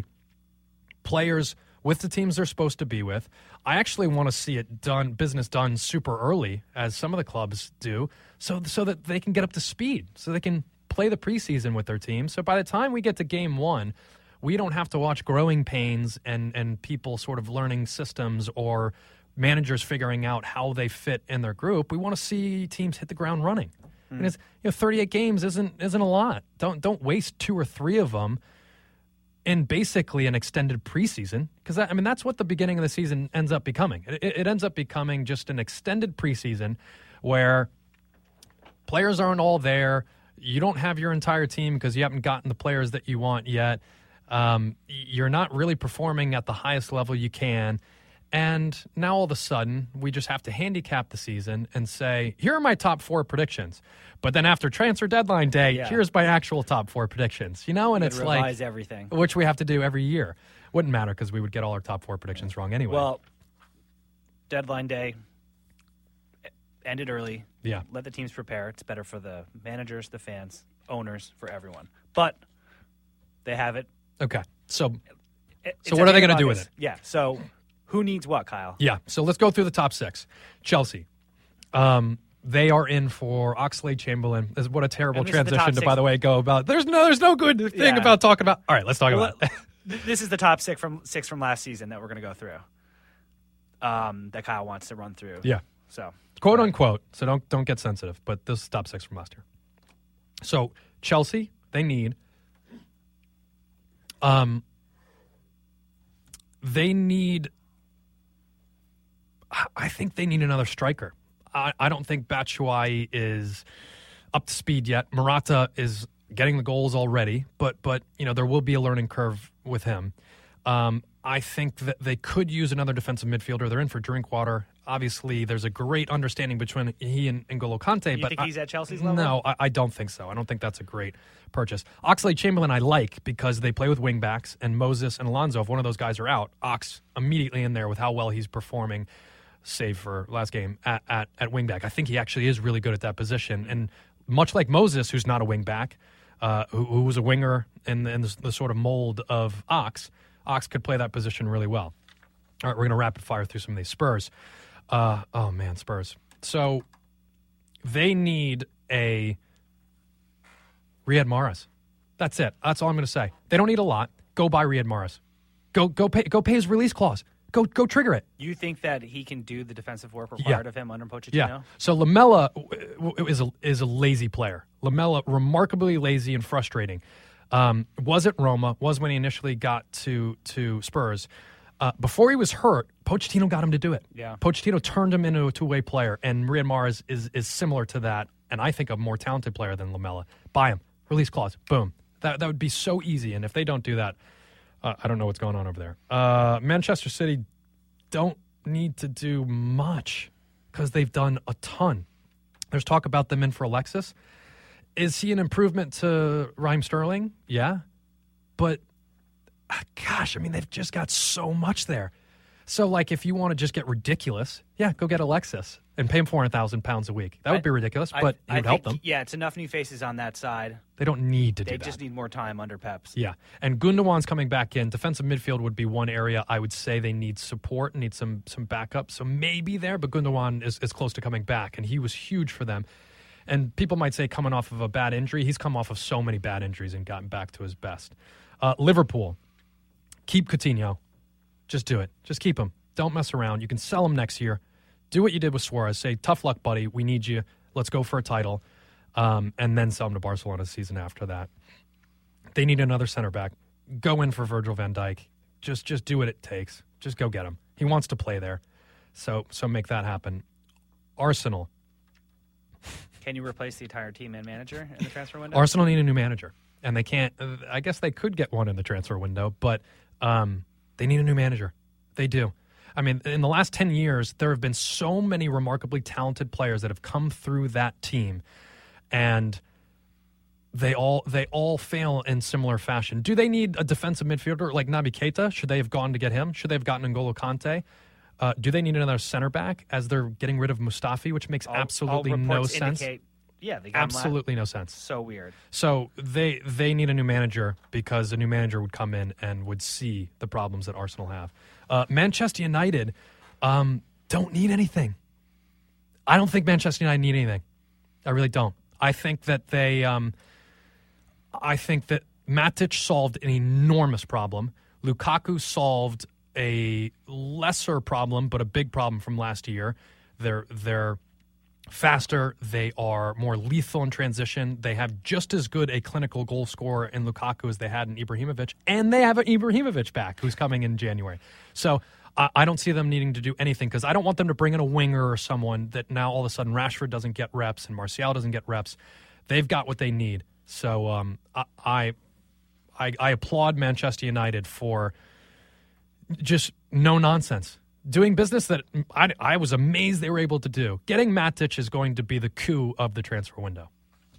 players with the teams they're supposed to be with. I actually want to see it done, business done super early, as some of the clubs do, so so that they can get up to speed, so they can play the preseason with their team. So by the time we get to game one, we don't have to watch growing pains and, and people sort of learning systems or managers figuring out how they fit in their group. We want to see teams hit the ground running. Mm. And it's, you know, thirty-eight games isn't isn't a lot. Don't don't waste two or three of them in basically an extended preseason, because I mean that's what the beginning of the season ends up becoming. It, it ends up becoming just an extended preseason where players aren't all there. You don't have your entire team because you haven't gotten the players that you want yet. Um, you're not really performing at the highest level you can. And now all of a sudden, we just have to handicap the season and say, here are my top four predictions. But then after transfer deadline day, yeah. here's my actual top four predictions. You know, and You'd it's revise like everything, which we have to do every year. Wouldn't matter because we would get all our top four predictions wrong anyway. Well, deadline day ended early. Yeah, let the teams prepare. It's better for the managers, the fans, owners, for everyone. But they have it. Okay, so it, so what are they going to do with it? Yeah. So who needs what, Kyle? Yeah. So let's go through the top six. Chelsea. Um, They are in for Oxlade-Chamberlain. This is what a terrible transition to, by the way, go about. There's no, there's no good thing yeah. about talking about. All right, let's talk well, about it. This is the top six from six from last season that we're going to go through. Um, that Kyle wants to run through. Yeah. So quote unquote. So don't don't get sensitive. But this is top six from last year. So Chelsea, they need. Um. They need. I think they need another striker. I, I don't think Batshuayi is up to speed yet. Morata is getting the goals already, but but you know there will be a learning curve with him. Um, I think that they could use another defensive midfielder. They're in for Drinkwater. Obviously, there's a great understanding between he and N'Golo Kante. You but think I, he's at Chelsea's level? No, I, I don't think so. I don't think that's a great purchase. Oxlade-Chamberlain I like because they play with wingbacks, and Moses and Alonso, if one of those guys are out, Ox immediately in there with how well he's performing, save for last game, at, at, at wingback. I think he actually is really good at that position. And much like Moses, who's not a wingback, uh, who, who was a winger in, the, in the, the sort of mold of Ox, Ox could play that position really well. All right, we're going to rapid fire through some of these. Spurs. Uh, oh, man, Spurs. So they need a Riyad Mahrez. That's it. That's all I'm going to say. They don't need a lot. Go buy Riyad Mahrez. Go go pay go pay his release clause. Go go trigger it. You think that he can do the defensive work required yeah. of him under Pochettino? Yeah. So Lamela is a is a lazy player. Lamela remarkably lazy and frustrating. Um, was at Roma. Was when he initially got to to Spurs. Uh, before he was hurt, Pochettino got him to do it. Yeah. Pochettino turned him into a two-way player, and Riyad Mahrez is is similar to that, and I think a more talented player than Lamela. Buy him. Release clause. Boom. That that would be so easy. And if they don't do that, uh, I don't know what's going on over there. Uh, Manchester City don't need to do much because they've done a ton. There's talk about them in for Alexis. Is he an improvement to Raheem Sterling? Yeah. But, gosh, I mean, they've just got so much there. So, like, if you want to just get ridiculous, yeah, go get Alexis and pay him four hundred thousand pounds a week. That would I, be ridiculous, but I, it would I help think, them. Yeah, it's enough new faces on that side. They don't need to they do that. They just need more time under Peps. Yeah, and Gundogan's coming back in. Defensive midfield would be one area I would say they need support, need some some backup. So maybe there, but Gundogan is, is close to coming back, and he was huge for them. And people might say coming off of a bad injury. He's come off of so many bad injuries and gotten back to his best. Uh, Liverpool, keep Coutinho. Just do it. Just keep him. Don't mess around. You can sell him next year. Do what you did with Suarez. Say, tough luck, buddy. We need you. Let's go for a title. Um, and then sell him to Barcelona the season after that. They need another center back. Go in for Virgil van Dijk. Just just do what it takes. Just go get him. He wants to play there. So so make that happen. Arsenal. Can you replace the entire team and manager in the transfer window? Arsenal need a new manager. And they can't. I guess they could get one in the transfer window, but um, they need a new manager. They do. I mean, in the last ten years, there have been so many remarkably talented players that have come through that team, and they all they all fail in similar fashion. Do they need a defensive midfielder like Naby Keita? Should they have gone to get him? Should they have gotten N'Golo Kante? Uh, do they need another center back as they're getting rid of Mustafi, which makes all, absolutely all no sense? Indicate, yeah, they got absolutely no sense. So weird. So they they need a new manager because a new manager would come in and would see the problems that Arsenal have. Uh, Manchester United um, don't need anything. I don't think Manchester United need anything. I really don't. I think that they. Um, I think that Matic solved an enormous problem. Lukaku solved a lesser problem, but a big problem from last year. They're they're faster. They are more lethal in transition. They have just as good a clinical goal scorer in Lukaku as they had in Ibrahimovic, and they have an Ibrahimovic back who's coming in January. So I, I don't see them needing to do anything because I don't want them to bring in a winger or someone that now all of a sudden Rashford doesn't get reps and Martial doesn't get reps. They've got what they need. So um, I, I I I applaud Manchester United for just no nonsense. Doing business that I, I was amazed they were able to do. Getting Matic is going to be the coup of the transfer window.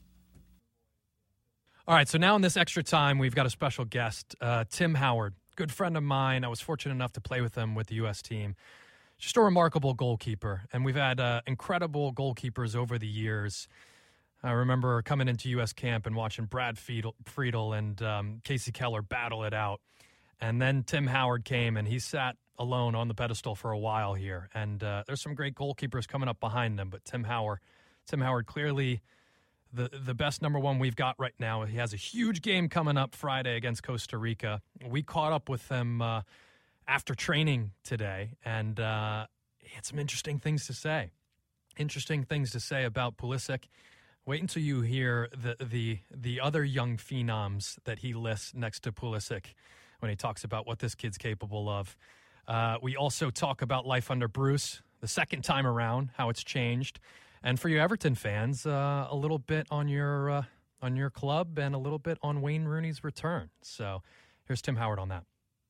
All right, so now in this extra time, we've got a special guest, uh, Tim Howard, good friend of mine. I was fortunate enough to play with him with the U S team. Just a remarkable goalkeeper, and we've had uh, incredible goalkeepers over the years. I remember coming into U S camp and watching Brad Friedel, Friedel and um, Casey Keller battle it out. And then Tim Howard came, and he sat alone on the pedestal for a while here. And uh, there's some great goalkeepers coming up behind them, but Tim Howard, Tim Howard clearly the, the best number one we've got right now. He has a huge game coming up Friday against Costa Rica. We caught up with them uh, after training today, and uh, he had some interesting things to say. Interesting things to say about Pulisic. Wait until you hear the the the other young phenoms that he lists next to Pulisic when he talks about what this kid's capable of. Uh, we also talk about life under Bruce, the second time around, how it's changed. And for you Everton fans, uh, a little bit on your uh, on your club and a little bit on Wayne Rooney's return. So here's Tim Howard on that.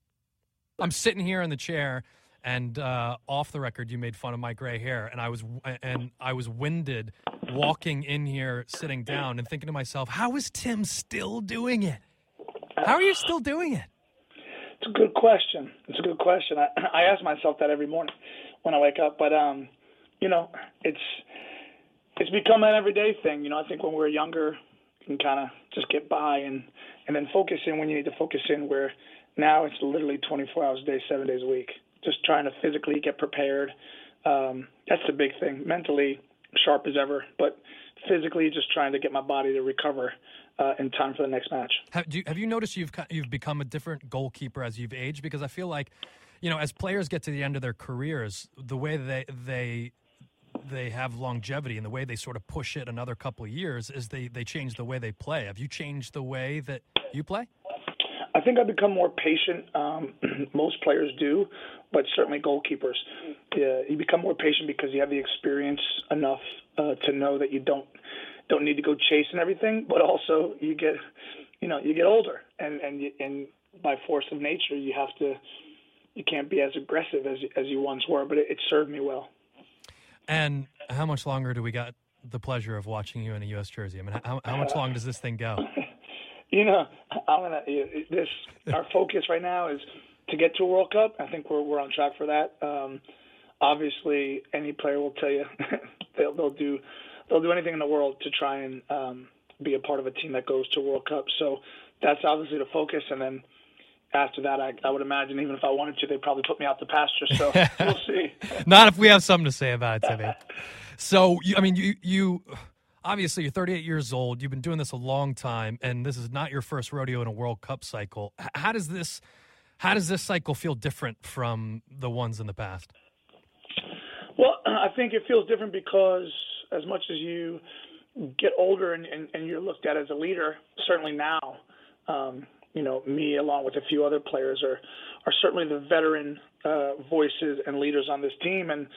I'm sitting here in the chair, and uh, off the record, you made fun of my gray hair, and I was and I was winded walking in here, sitting down, and thinking to myself, how is Tim still doing it? How are you still doing it? It's a good question. It's a good question. I, I ask myself that every morning when I wake up. But, um, you know, it's it's become an everyday thing. You know, I think when we're younger, you can kind of just get by and, and then focus in when you need to focus in, where now it's literally twenty-four hours a day, seven days a week, just trying to physically get prepared. Um, that's the big thing. Mentally, sharp as ever, but physically just trying to get my body to recover Uh, in time for the next match. Have, do you, have you noticed you've you've become a different goalkeeper as you've aged? Because I feel like, you know, as players get to the end of their careers, the way they they they have longevity and the way they sort of push it another couple of years is they they change the way they play. Have you changed the way that you play? I think I've become more patient. Um, most players do, but certainly goalkeepers. Yeah, you become more patient because you have the experience enough uh, to know that you don't. don't need to go chasing everything, but also you get you know, you get older, and and you, and by force of nature, you have to, you can't be as aggressive as as you once were. But it, it served me well. And how much longer do we got the pleasure of watching you in a U S jersey? I mean, how, how much long does this thing go? You know, I'm gonna this. Our focus right now is to get to a World Cup. I think we're we're on track for that. Um, obviously, any player will tell you they'll they'll do they'll do anything in the world to try and um, be a part of a team that goes to a World Cup. So that's obviously the focus, and then after that, I, I would imagine even if I wanted to, they'd probably put me out the pasture. So we'll see. Not if we have something to say about it, Timmy. So, you, I mean, you you obviously you're thirty-eight years old. You've been doing this a long time, and this is not your first rodeo in a World Cup cycle. H- How does this how does this cycle feel different from the ones in the past? Well, I think it feels different because as much as you get older and, and, and you're looked at as a leader, certainly now, um, you know, me along with a few other players are, are certainly the veteran uh, voices and leaders on this team. And,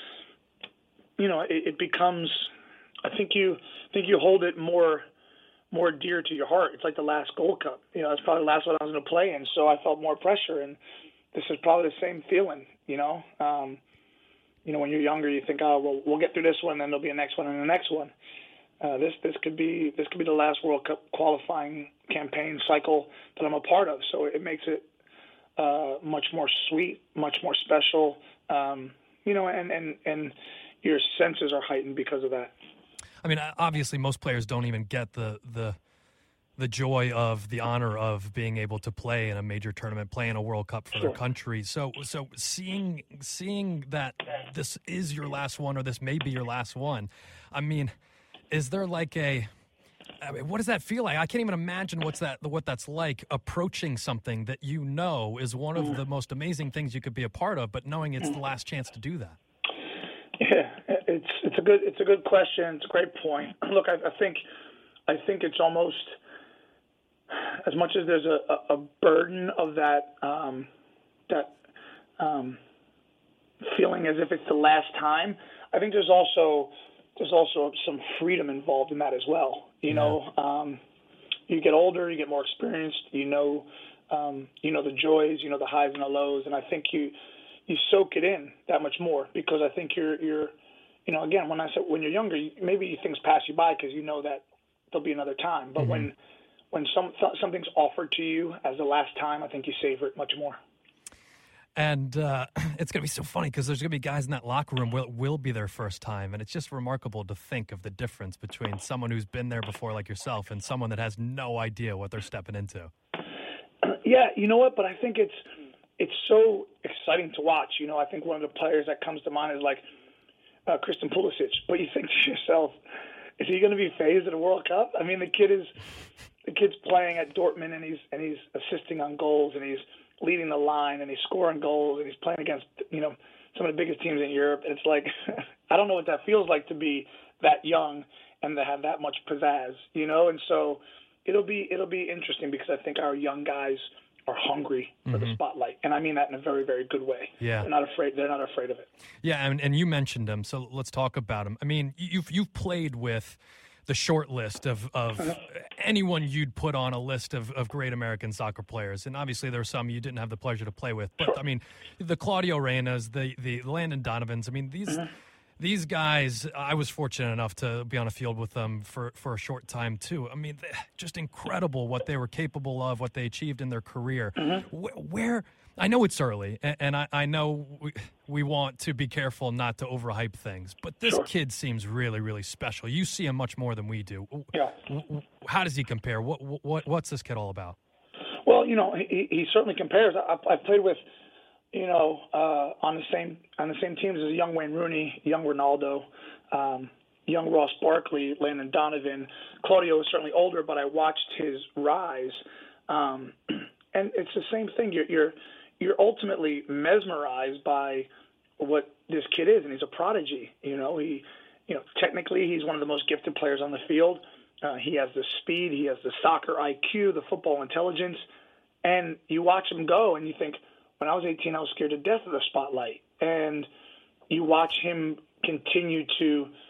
you know, it, it becomes, I think you think you hold it more more dear to your heart. It's like the last Gold Cup. You know, it's probably the last one I was going to play in, so I felt more pressure. And this is probably the same feeling, you know. Um, you know, when you're younger, you think, oh, well, we'll get through this one, then there'll be a next one and the next one. Uh, this this could be this could be the last World Cup qualifying campaign cycle that I'm a part of. So it makes it uh, much more sweet, much more special, um, you know, and, and, and your senses are heightened because of that. I mean, obviously, most players don't even get the the the joy of the honor of being able to play in a major tournament, play in a World Cup for Sure. their country. So, so seeing seeing that this is your last one, or this may be your last one. I mean, is there like a I mean, what does that feel like? I can't even imagine what's that what that's like approaching something that you know is one of the most amazing things you could be a part of, but knowing it's the last chance to do that. Yeah, it's it's a good it's a good question. It's a great point. Look, I, I think I think it's almost as much as there's a, a burden of that um, that um, feeling as if it's the last time. I think there's also there's also some freedom involved in that as well. You know, um, you get older, you get more experienced. You know, um, you know the joys, you know the highs and the lows, and I think you. you soak it in that much more because I think you're, you're, you know, again, when I said when you're younger, maybe things pass you by because you know that there'll be another time. But mm-hmm. when when some something's offered to you as the last time, I think you savor it much more. And uh, it's going to be so funny because there's going to be guys in that locker room where it will be their first time. And it's just remarkable to think of the difference between someone who's been there before like yourself and someone that has no idea what they're stepping into. Yeah, you know what? But I think it's, It's so exciting to watch. You know, I think one of the players that comes to mind is like uh, Christian Pulisic. But you think to yourself, is he going to be phased at a World Cup? I mean, the kid is the kid's playing at Dortmund and he's and he's assisting on goals and he's leading the line and he's scoring goals and he's playing against you know some of the biggest teams in Europe. And it's like I don't know what that feels like to be that young and to have that much pizzazz. You know, and so it'll be it'll be interesting because I think our young guys are hungry for mm-hmm. the spotlight, and I mean that in a very, very good way. Yeah, they're not afraid. They're not afraid of it. Yeah, and, and you mentioned him, so let's talk about him. I mean, you've you've played with the short list of of uh-huh. anyone you'd put on a list of, of great American soccer players, and obviously there are some you didn't have the pleasure to play with. But sure. I mean, the Claudio Reynas, the the Landon Donovans. I mean, these. Uh-huh. These guys, I was fortunate enough to be on a field with them for, for a short time, too. I mean, just incredible what they were capable of, what they achieved in their career. Mm-hmm. Where, where I know it's early, and, and I, I know we, we want to be careful not to overhype things, but this sure. kid seems really, really special. You see him much more than we do. Yeah. How does he compare? What, what What's this kid all about? Well, you know, he, he certainly compares. I, I've played with you know, uh, on the same on the same teams as young Wayne Rooney, young Ronaldo, um, young Ross Barkley, Landon Donovan. Claudio was certainly older, but I watched his rise, um, and it's the same thing. You're you're you're ultimately mesmerized by what this kid is, and he's a prodigy. You know, he, you know, technically he's one of the most gifted players on the field. Uh, he has the speed, he has the soccer I Q, the football intelligence, and you watch him go, and you think. When I was eighteen, I was scared to death of the spotlight. And you watch him continue to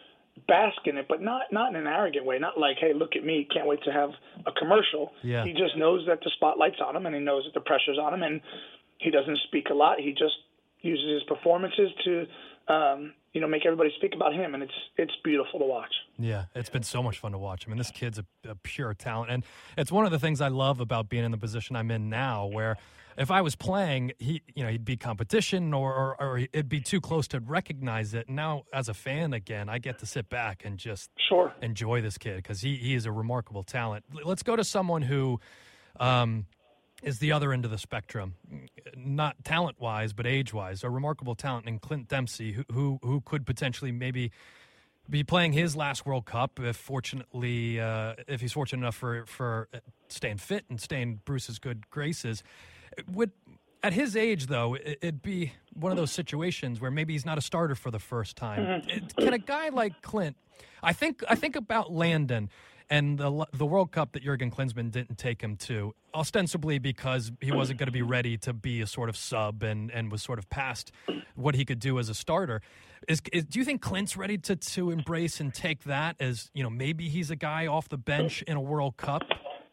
bask in it, but not not in an arrogant way. Not like, hey, look at me, can't wait to have a commercial. Yeah. He just knows that the spotlight's on him, and he knows that the pressure's on him, and he doesn't speak a lot. He just uses his performances to, um, you know, make everybody speak about him, and it's it's beautiful to watch. Yeah, it's been so much fun to watch. I mean, this kid's a, a pure talent, and it's one of the things I love about being in the position I'm in now, where if I was playing, he, you know, he'd be competition, or, or, or it'd be too close to recognize it. And now, as a fan again, I get to sit back and just sure. enjoy this kid because he, he is a remarkable talent. Let's go to someone who um, is the other end of the spectrum, not talent-wise, but age-wise. A remarkable talent in Clint Dempsey, who who, who could potentially maybe be playing his last World Cup if fortunately, uh, if he's fortunate enough for for staying fit and staying Bruce's good graces. Would at his age, though, it'd be one of those situations where maybe he's not a starter for the first time. Mm-hmm. Can a guy like Clint? I think I think about Landon and the the World Cup that Jurgen Klinsmann didn't take him to, ostensibly because he wasn't going to be ready to be a sort of sub and, and was sort of past what he could do as a starter. Is, is do you think Clint's ready to to embrace and take that as, you know, maybe he's a guy off the bench in a World Cup?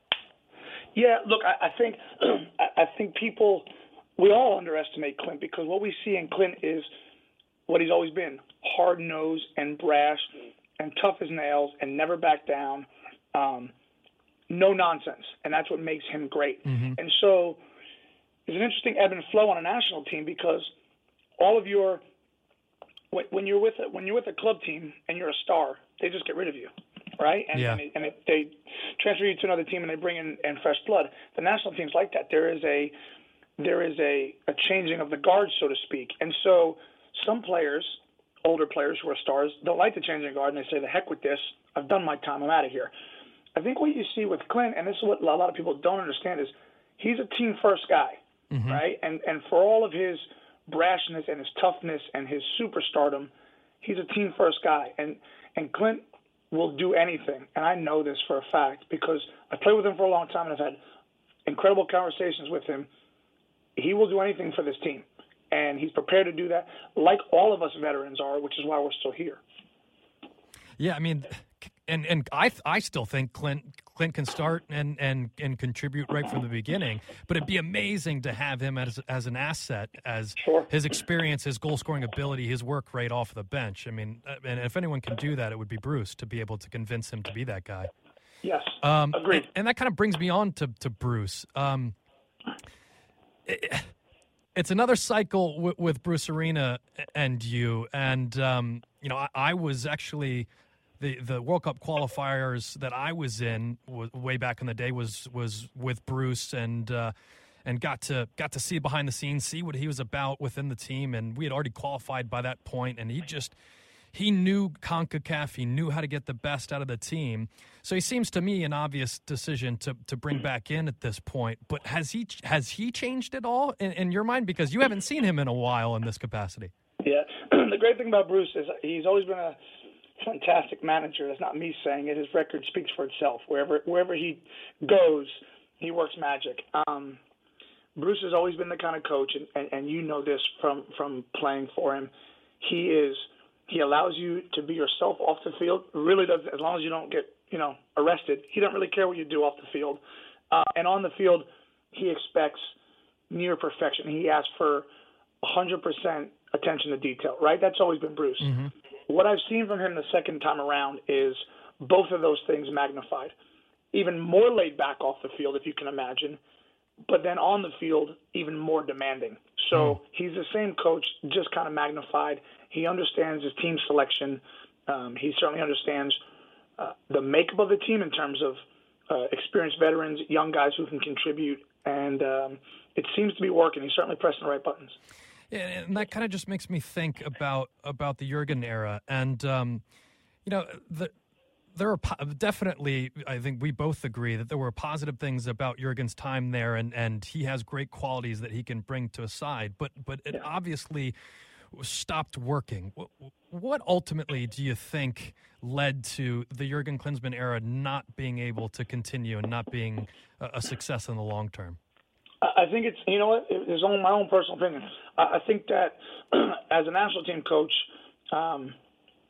Yeah, look, I, I think I think people, we all underestimate Clint because what we see in Clint is what he's always been, hard-nosed and brash and tough as nails and never back down, um, no nonsense, and that's what makes him great. Mm-hmm. And so there's an interesting ebb and flow on a national team because all of your when you're with a, when you're with a club team and you're a star, they just get rid of you. Right, and, yeah. and, it, and it, they transfer you to another team, and they bring in, in fresh blood. The national team's like that. There is a there is a, a changing of the guard, so to speak. And so some players, older players who are stars, don't like the changing guard, and they say, "The heck with this! I've done my time. I'm out of here." I think what you see with Clint, and this is what a lot of people don't understand, is he's a team first guy, mm-hmm. right? And and for all of his brashness and his toughness and his superstardom, he's a team first guy. And and Clint will do anything, and I know this for a fact because I played with him for a long time and I've had incredible conversations with him. He will do anything for this team, and he's prepared to do that, like all of us veterans are, which is why we're still here. Yeah, I mean, and and I I still think Clint Clint can start and and and contribute right from the beginning, but it'd be amazing to have him as as an asset, as sure. his experience, his goal scoring ability, his work rate off the bench. I mean, and if anyone can do that, it would be Bruce, to be able to convince him to be that guy. Yes, um, agreed. And, and that kind of brings me on to to Bruce. Um, it, it's another cycle w- with Bruce Arena and you, and um, you know, I, I was actually. The the World Cup qualifiers that I was in w- way back in the day was was with Bruce and uh, and got to got to see behind the scenes, see what he was about within the team, and we had already qualified by that point, and he just he knew CONCACAF, he knew how to get the best out of the team. So he seems to me an obvious decision to to bring back in at this point. But has he has he changed at all in, in your mind, because you haven't seen him in a while in this capacity? Yeah, the great thing about Bruce is he's always been a fantastic manager. That's not me saying it. His record speaks for itself. Wherever wherever he goes, he works magic. Um, Bruce has always been the kind of coach, and, and, and you know this from, from playing for him. He is he allows you to be yourself off the field. Really does, as long as you don't get you know arrested. He doesn't really care what you do off the field, uh, and on the field, he expects near perfection. He asks for one hundred percent attention to detail. Right? That's always been Bruce. Mm-hmm. What I've seen from him the second time around is both of those things magnified. Even more laid back off the field, if you can imagine, but then on the field, even more demanding. So mm. he's the same coach, just kind of magnified. He understands his team selection. Um, he certainly understands uh, the makeup of the team in terms of uh, experienced veterans, young guys who can contribute, and um, it seems to be working. He's certainly pressing the right buttons. Yeah, and that kind of just makes me think about about the Jurgen era, and um, you know, the, there are po- definitely, I think we both agree that there were positive things about Jurgen's time there, and, and he has great qualities that he can bring to a side, but but it yeah. obviously stopped working. What, what ultimately do you think led to the Jurgen Klinsmann era not being able to continue and not being a, a success in the long term? I think it's, you know what, it's only my own personal opinion. I think that as a national team coach, um,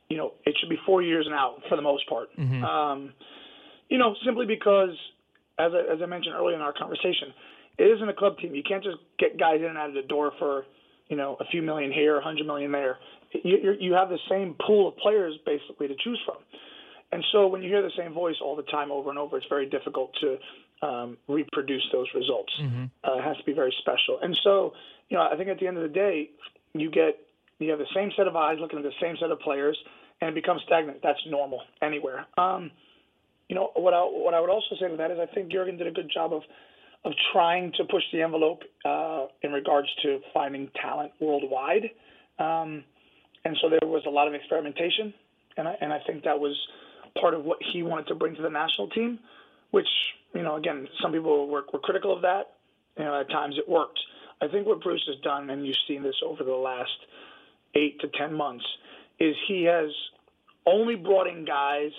you know, it should be four years and out for the most part. Mm-hmm. Um, you know, simply because, as I, as I mentioned earlier in our conversation, it isn't a club team. You can't just get guys in and out of the door for, you know, a few million here, a hundred million there. You, you're, you have the same pool of players basically to choose from. And so when you hear the same voice all the time over and over, it's very difficult to um, reproduce those results. Mm-hmm. Uh, it has to be very special. And so, you know, I think at the end of the day, you get you have the same set of eyes looking at the same set of players, and it becomes stagnant. That's normal anywhere. Um, you know, what I, what I would also say to that is I think Jurgen did a good job of of trying to push the envelope uh, in regards to finding talent worldwide. Um, and so there was a lot of experimentation, and I, and I think that was part of what he wanted to bring to the national team, which, you know, again, some people were, were critical of that. You know, at times it worked. I think what Bruce has done, and you've seen this over the last eight to ten months, is he has only brought in guys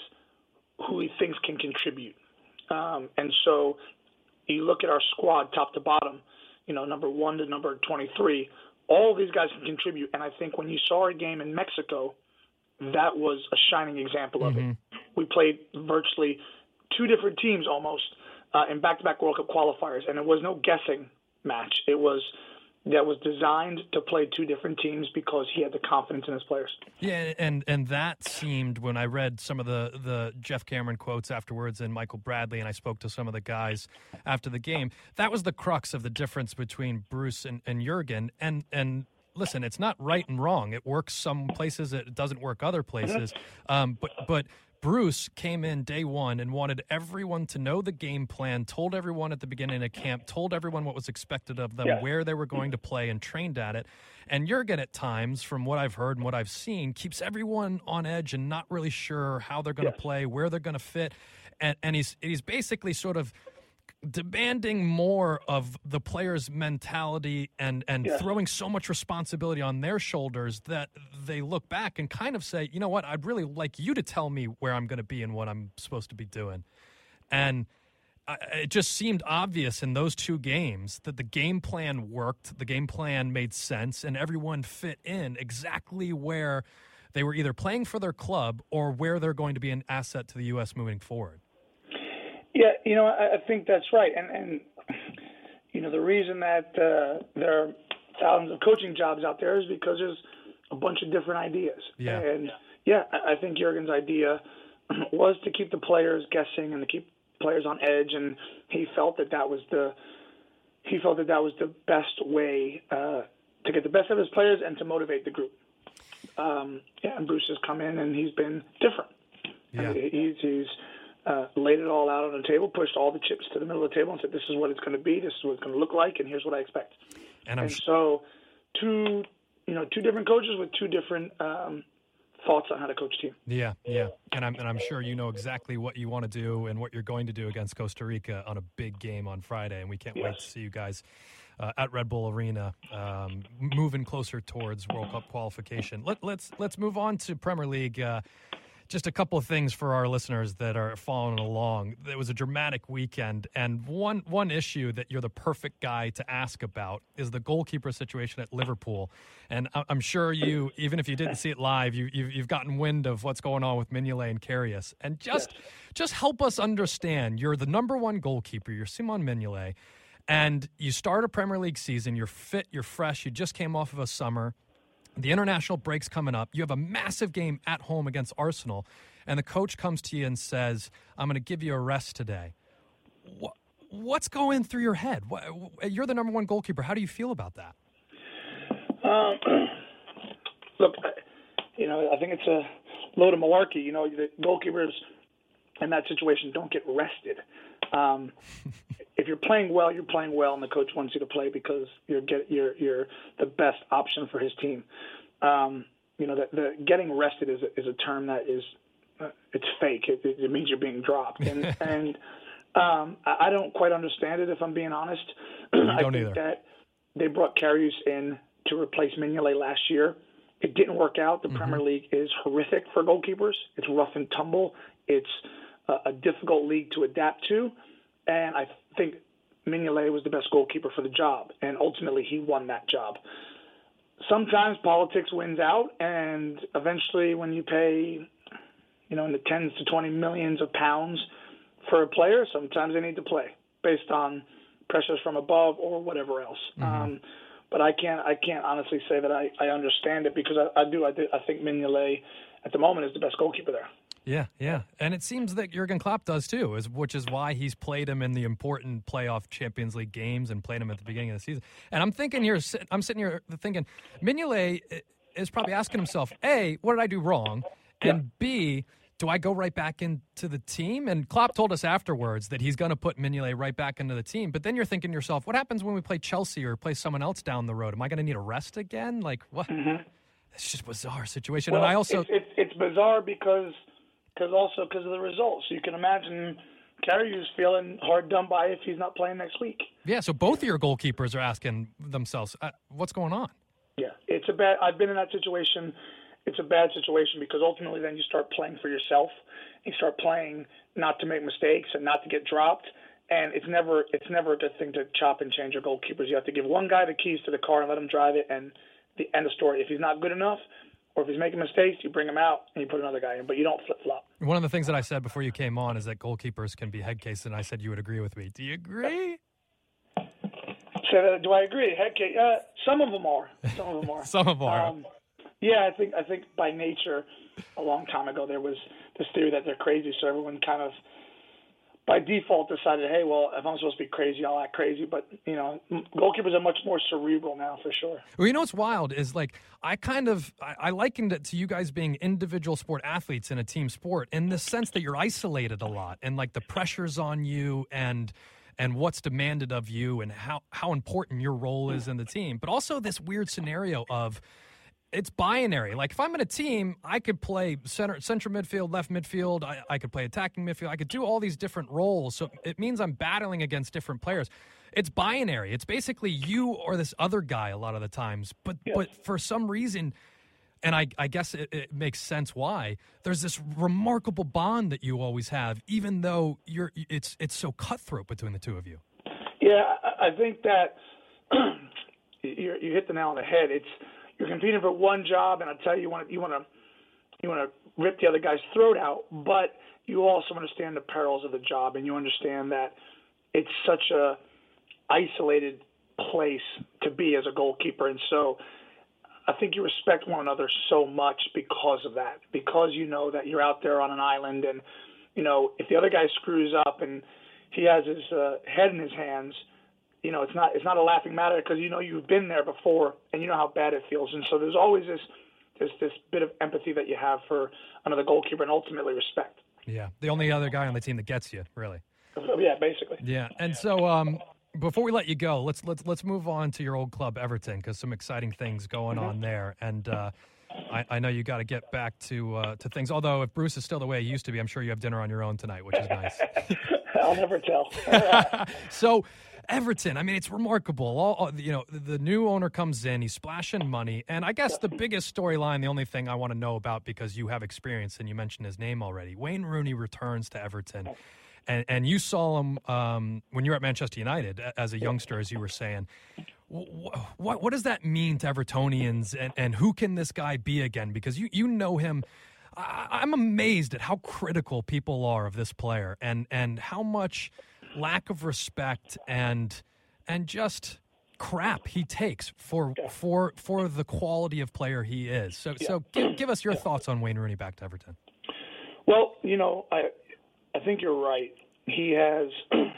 who he thinks can contribute. Um, and so you look at our squad top to bottom, you know, number one to number twenty-three, all of these guys can contribute. And I think when you saw our game in Mexico, that was a shining example of Mm-hmm. it. We played virtually two different teams almost uh, in back-to-back World Cup qualifiers, and it was no guessing match. It was that was designed to play two different teams because he had the confidence in his players. Yeah, and and that seemed, when I read some of the, the Jeff Cameron quotes afterwards and Michael Bradley, and I spoke to some of the guys after the game, that was the crux of the difference between Bruce and, and Jurgen. And, and listen, it's not right and wrong. It works some places, it doesn't work other places. Um, but but Bruce came in day one and wanted everyone to know the game plan, told everyone at the beginning of camp, told everyone what was expected of them, Yeah. where they were going to play, and trained at it. And Jurgen, at times, from what I've heard and what I've seen, keeps everyone on edge and not really sure how they're going to Yes. play, where they're going to fit. And, and he's he's basically sort of demanding more of the players' mentality and, and Yeah. throwing so much responsibility on their shoulders that they look back and kind of say, you know what, I'd really like you to tell me where I'm going to be and what I'm supposed to be doing. And I, it just seemed obvious in those two games that the game plan worked, the game plan made sense, and everyone fit in exactly where they were either playing for their club or where they're going to be an asset to the U S moving forward. Yeah, you know, I, I think that's right. And, and, you know, the reason that uh, there are thousands of coaching jobs out there is because there's a bunch of different ideas. Yeah. And, yeah, I, I think Jurgen's idea was to keep the players guessing and to keep players on edge, and he felt that that was the he felt that that was the best way uh, to get the best of his players and to motivate the group. Um, yeah, and Bruce has come in and he's been different. Yeah. He's, he's uh, laid it all out on the table, pushed all the chips to the middle of the table and said, this is what it's going to be, this is what it's going to look like, and here's what I expect. And I'm And sh- so two, you know, two different coaches with two different um, thoughts on how to coach a team. Yeah, yeah, and I'm and I'm sure you know exactly what you want to do and what you're going to do against Costa Rica on a big game on Friday, and we can't wait Yes. to see you guys uh, at Red Bull Arena, um, moving closer towards World Cup qualification. Let, let's let's move on to Premier League. Uh, Just a couple of things for our listeners that are following along. It was a dramatic weekend, and one one issue that you're the perfect guy to ask about is the goalkeeper situation at Liverpool. And I- I'm sure you, even if you didn't see it live, you, you've, you've gotten wind of what's going on with Mignolet and Karius. And just just help us understand. You're the number one goalkeeper. You're Simon Mignolet, and you start a Premier League season. You're fit. You're fresh. You just came off of a summer. The international break's coming up. You have a massive game at home against Arsenal, and the coach comes to you and says, I'm going to give you a rest today. What, what's going through your head? What, you're the number one goalkeeper. How do you feel about that? Um, look, I- you know, I think it's a load of malarkey. You know, the goalkeepers in that situation don't get rested. Um, if you're playing well, you're playing well, and the coach wants you to play because you're get, you're you're the best option for his team. Um, you know, the, the getting rested is a, is a term that is uh, it's fake. It, it, it means you're being dropped, and and um, I, I don't quite understand it if I'm being honest. I don't think either. that they brought Karius in to replace Mignolet last year. It didn't work out. The Mm-hmm. Premier League is horrific for goalkeepers. It's rough and tumble. It's a difficult league to adapt to, and I think Mignolet was the best goalkeeper for the job, and ultimately he won that job. sometimes politics wins out, and eventually when you pay, you know, in the tens to twenty millions of pounds for a player, sometimes they need to play based on pressures from above or whatever else. Mm-hmm. Um, but I can't I can't honestly say that I, I understand it because I, I do I do I think Mignolet at the moment is the best goalkeeper there. Yeah, yeah, and it seems that Jurgen Klopp does too, is which is why he's played him in the important playoff Champions League games and played him at the beginning of the season. And I'm thinking here, I'm sitting here thinking, Mignolet is probably asking himself, A, what did I do wrong? And yeah. B, do I go right back into the team? And Klopp told us afterwards that he's going to put Mignolet right back into the team. But then you're thinking to yourself, what happens when we play Chelsea or play someone else down the road? Am I going to need a rest again? Like, what? Mm-hmm. It's just a bizarre situation. Well, and I also it's, it's, it's bizarre because because also because of the results. You can imagine Karius feeling hard done by if he's not playing next week. Yeah, so both of your goalkeepers are asking themselves, uh, what's going on? Yeah, it's a bad. I've been in that situation. It's a bad situation because ultimately then you start playing for yourself. You start playing not to make mistakes and not to get dropped. And it's never it's never a good thing to chop and change your goalkeepers. You have to give one guy the keys to the car and let him drive it, and the end of story. If he's not good enough, or if he's making mistakes, you bring him out and you put another guy in, but you don't flip-flop. One of the things that I said before you came on is that goalkeepers can be head cases, and I said you would agree with me. Do you agree? So, uh, do I agree? Head case? Uh, some of them are. Some of them are. some of them are. Um, yeah, I think I think by nature, a long time ago, there was this theory that they're crazy, so everyone kind of, by default, decided, hey, well, if I'm supposed to be crazy, I'll act crazy. But, you know, goalkeepers are much more cerebral now, for sure. Well, you know what's wild is, like, I kind of I, I likened it to you guys being individual sport athletes in a team sport in the sense that you're isolated a lot and, like, the pressure's on you and and what's demanded of you and how, how important your role is in the team. But also this weird scenario of it's binary. Like, if I'm in a team, I could play center, central midfield, left midfield. I, I could play attacking midfield. I could do all these different roles. So it means I'm battling against different players. It's binary. It's basically you or this other guy a lot of the times. But yes. but for some reason, and I, I guess it, it makes sense why, there's this remarkable bond that you always have, even though you're it's it's so cutthroat between the two of you. Yeah, I think that you you hit the nail on the head. It's You're competing for one job, and I tell you, you want to you want to you want to rip the other guy's throat out, but you also understand the perils of the job, and you understand that it's such a isolated place to be as a goalkeeper, and so I think you respect one another so much because of that, because you know that you're out there on an island, and you know if the other guy screws up and he has his uh, head in his hands. You know, it's not it's not a laughing matter because you know you've been there before and you know how bad it feels. And so there's always this this this bit of empathy that you have for another goalkeeper and ultimately respect. Yeah, the only other guy on the team that gets you, really. Yeah, basically. Yeah, and so um, before we let you go, let's let's let's move on to your old club, Everton, because some exciting things going mm-hmm. on there. And uh, I, I know you got to get back to uh, to things. Although if Bruce is still the way he used to be, I'm sure you have dinner on your own tonight, which is nice. I'll never tell. So. Everton, I mean, it's remarkable. All, all, you know, the, the new owner comes in, he's splashing money, and I guess the biggest storyline, the only thing I want to know about because you have experience and you mentioned his name already, Wayne Rooney returns to Everton, and and you saw him um, when you were at Manchester United as a youngster, as you were saying. What what, what does that mean to Evertonians, and, and who can this guy be again? Because you you know him. I, I'm amazed at how critical people are of this player, and and how much lack of respect and and just crap he takes for for for the quality of player he is. So yeah. so give, give us your thoughts on Wayne Rooney back to Everton. Well, you know, I I think you're right. He has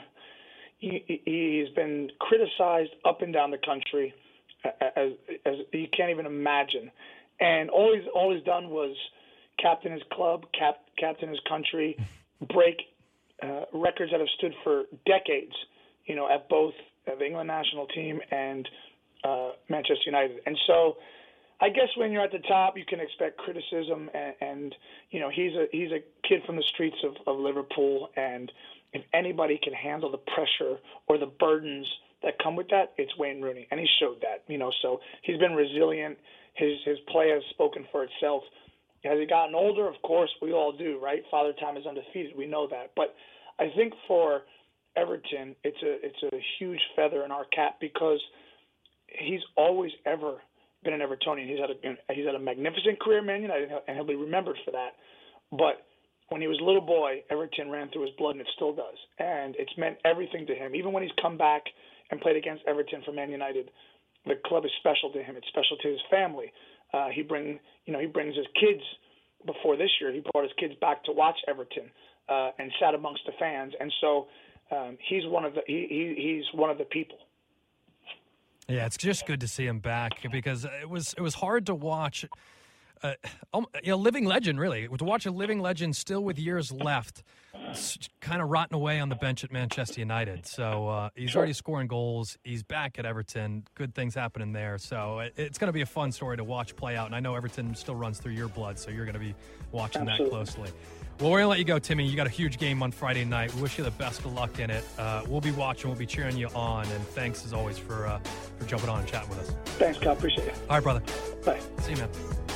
he he's been criticized up and down the country as as you can't even imagine. And all he's all he's done was captain his club, cap, captain his country, break Uh, records that have stood for decades, you know, at both uh, the England national team and uh, Manchester United. And so I guess when you're at the top, you can expect criticism. And, and you know, he's a he's a kid from the streets of, of Liverpool. And if anybody can handle the pressure or the burdens that come with that, it's Wayne Rooney. And he showed that, you know, so he's been resilient. His, his play has spoken for itself. Has he gotten older? Of course, we all do, right? Father Time is undefeated. We know that. But I think for Everton, it's a it's a huge feather in our cap because he's always ever been an Evertonian. He's had a he's had a magnificent career, Man United, and he'll be remembered for that. But when he was a little boy, Everton ran through his blood, and it still does. And it's meant everything to him. Even when he's come back and played against Everton for Man United, the club is special to him. It's special to his family. Uh, he bring you know he brings his kids. Before this year, he brought his kids back to watch Everton uh, and sat amongst the fans, and so um, he's one of the he, he he's one of the people. Yeah, it's just good to see him back because it was it was hard to watch. Uh, um, you know, living legend, really. To watch a living legend still with years left, kind of rotting away on the bench at Manchester United. So uh, he's already scoring goals. He's back at Everton. Good things happening there. So it, it's going to be a fun story to watch play out. And I know Everton still runs through your blood, so you're going to be watching Absolutely. that closely. Well, we're going to let you go, Timmy. You got a huge game on Friday night. We wish you the best of luck in it. Uh, we'll be watching. We'll be cheering you on. And thanks, as always, for, uh, for jumping on and chatting with us. Thanks, Kyle. Appreciate it. All right, brother. Bye. See you, man.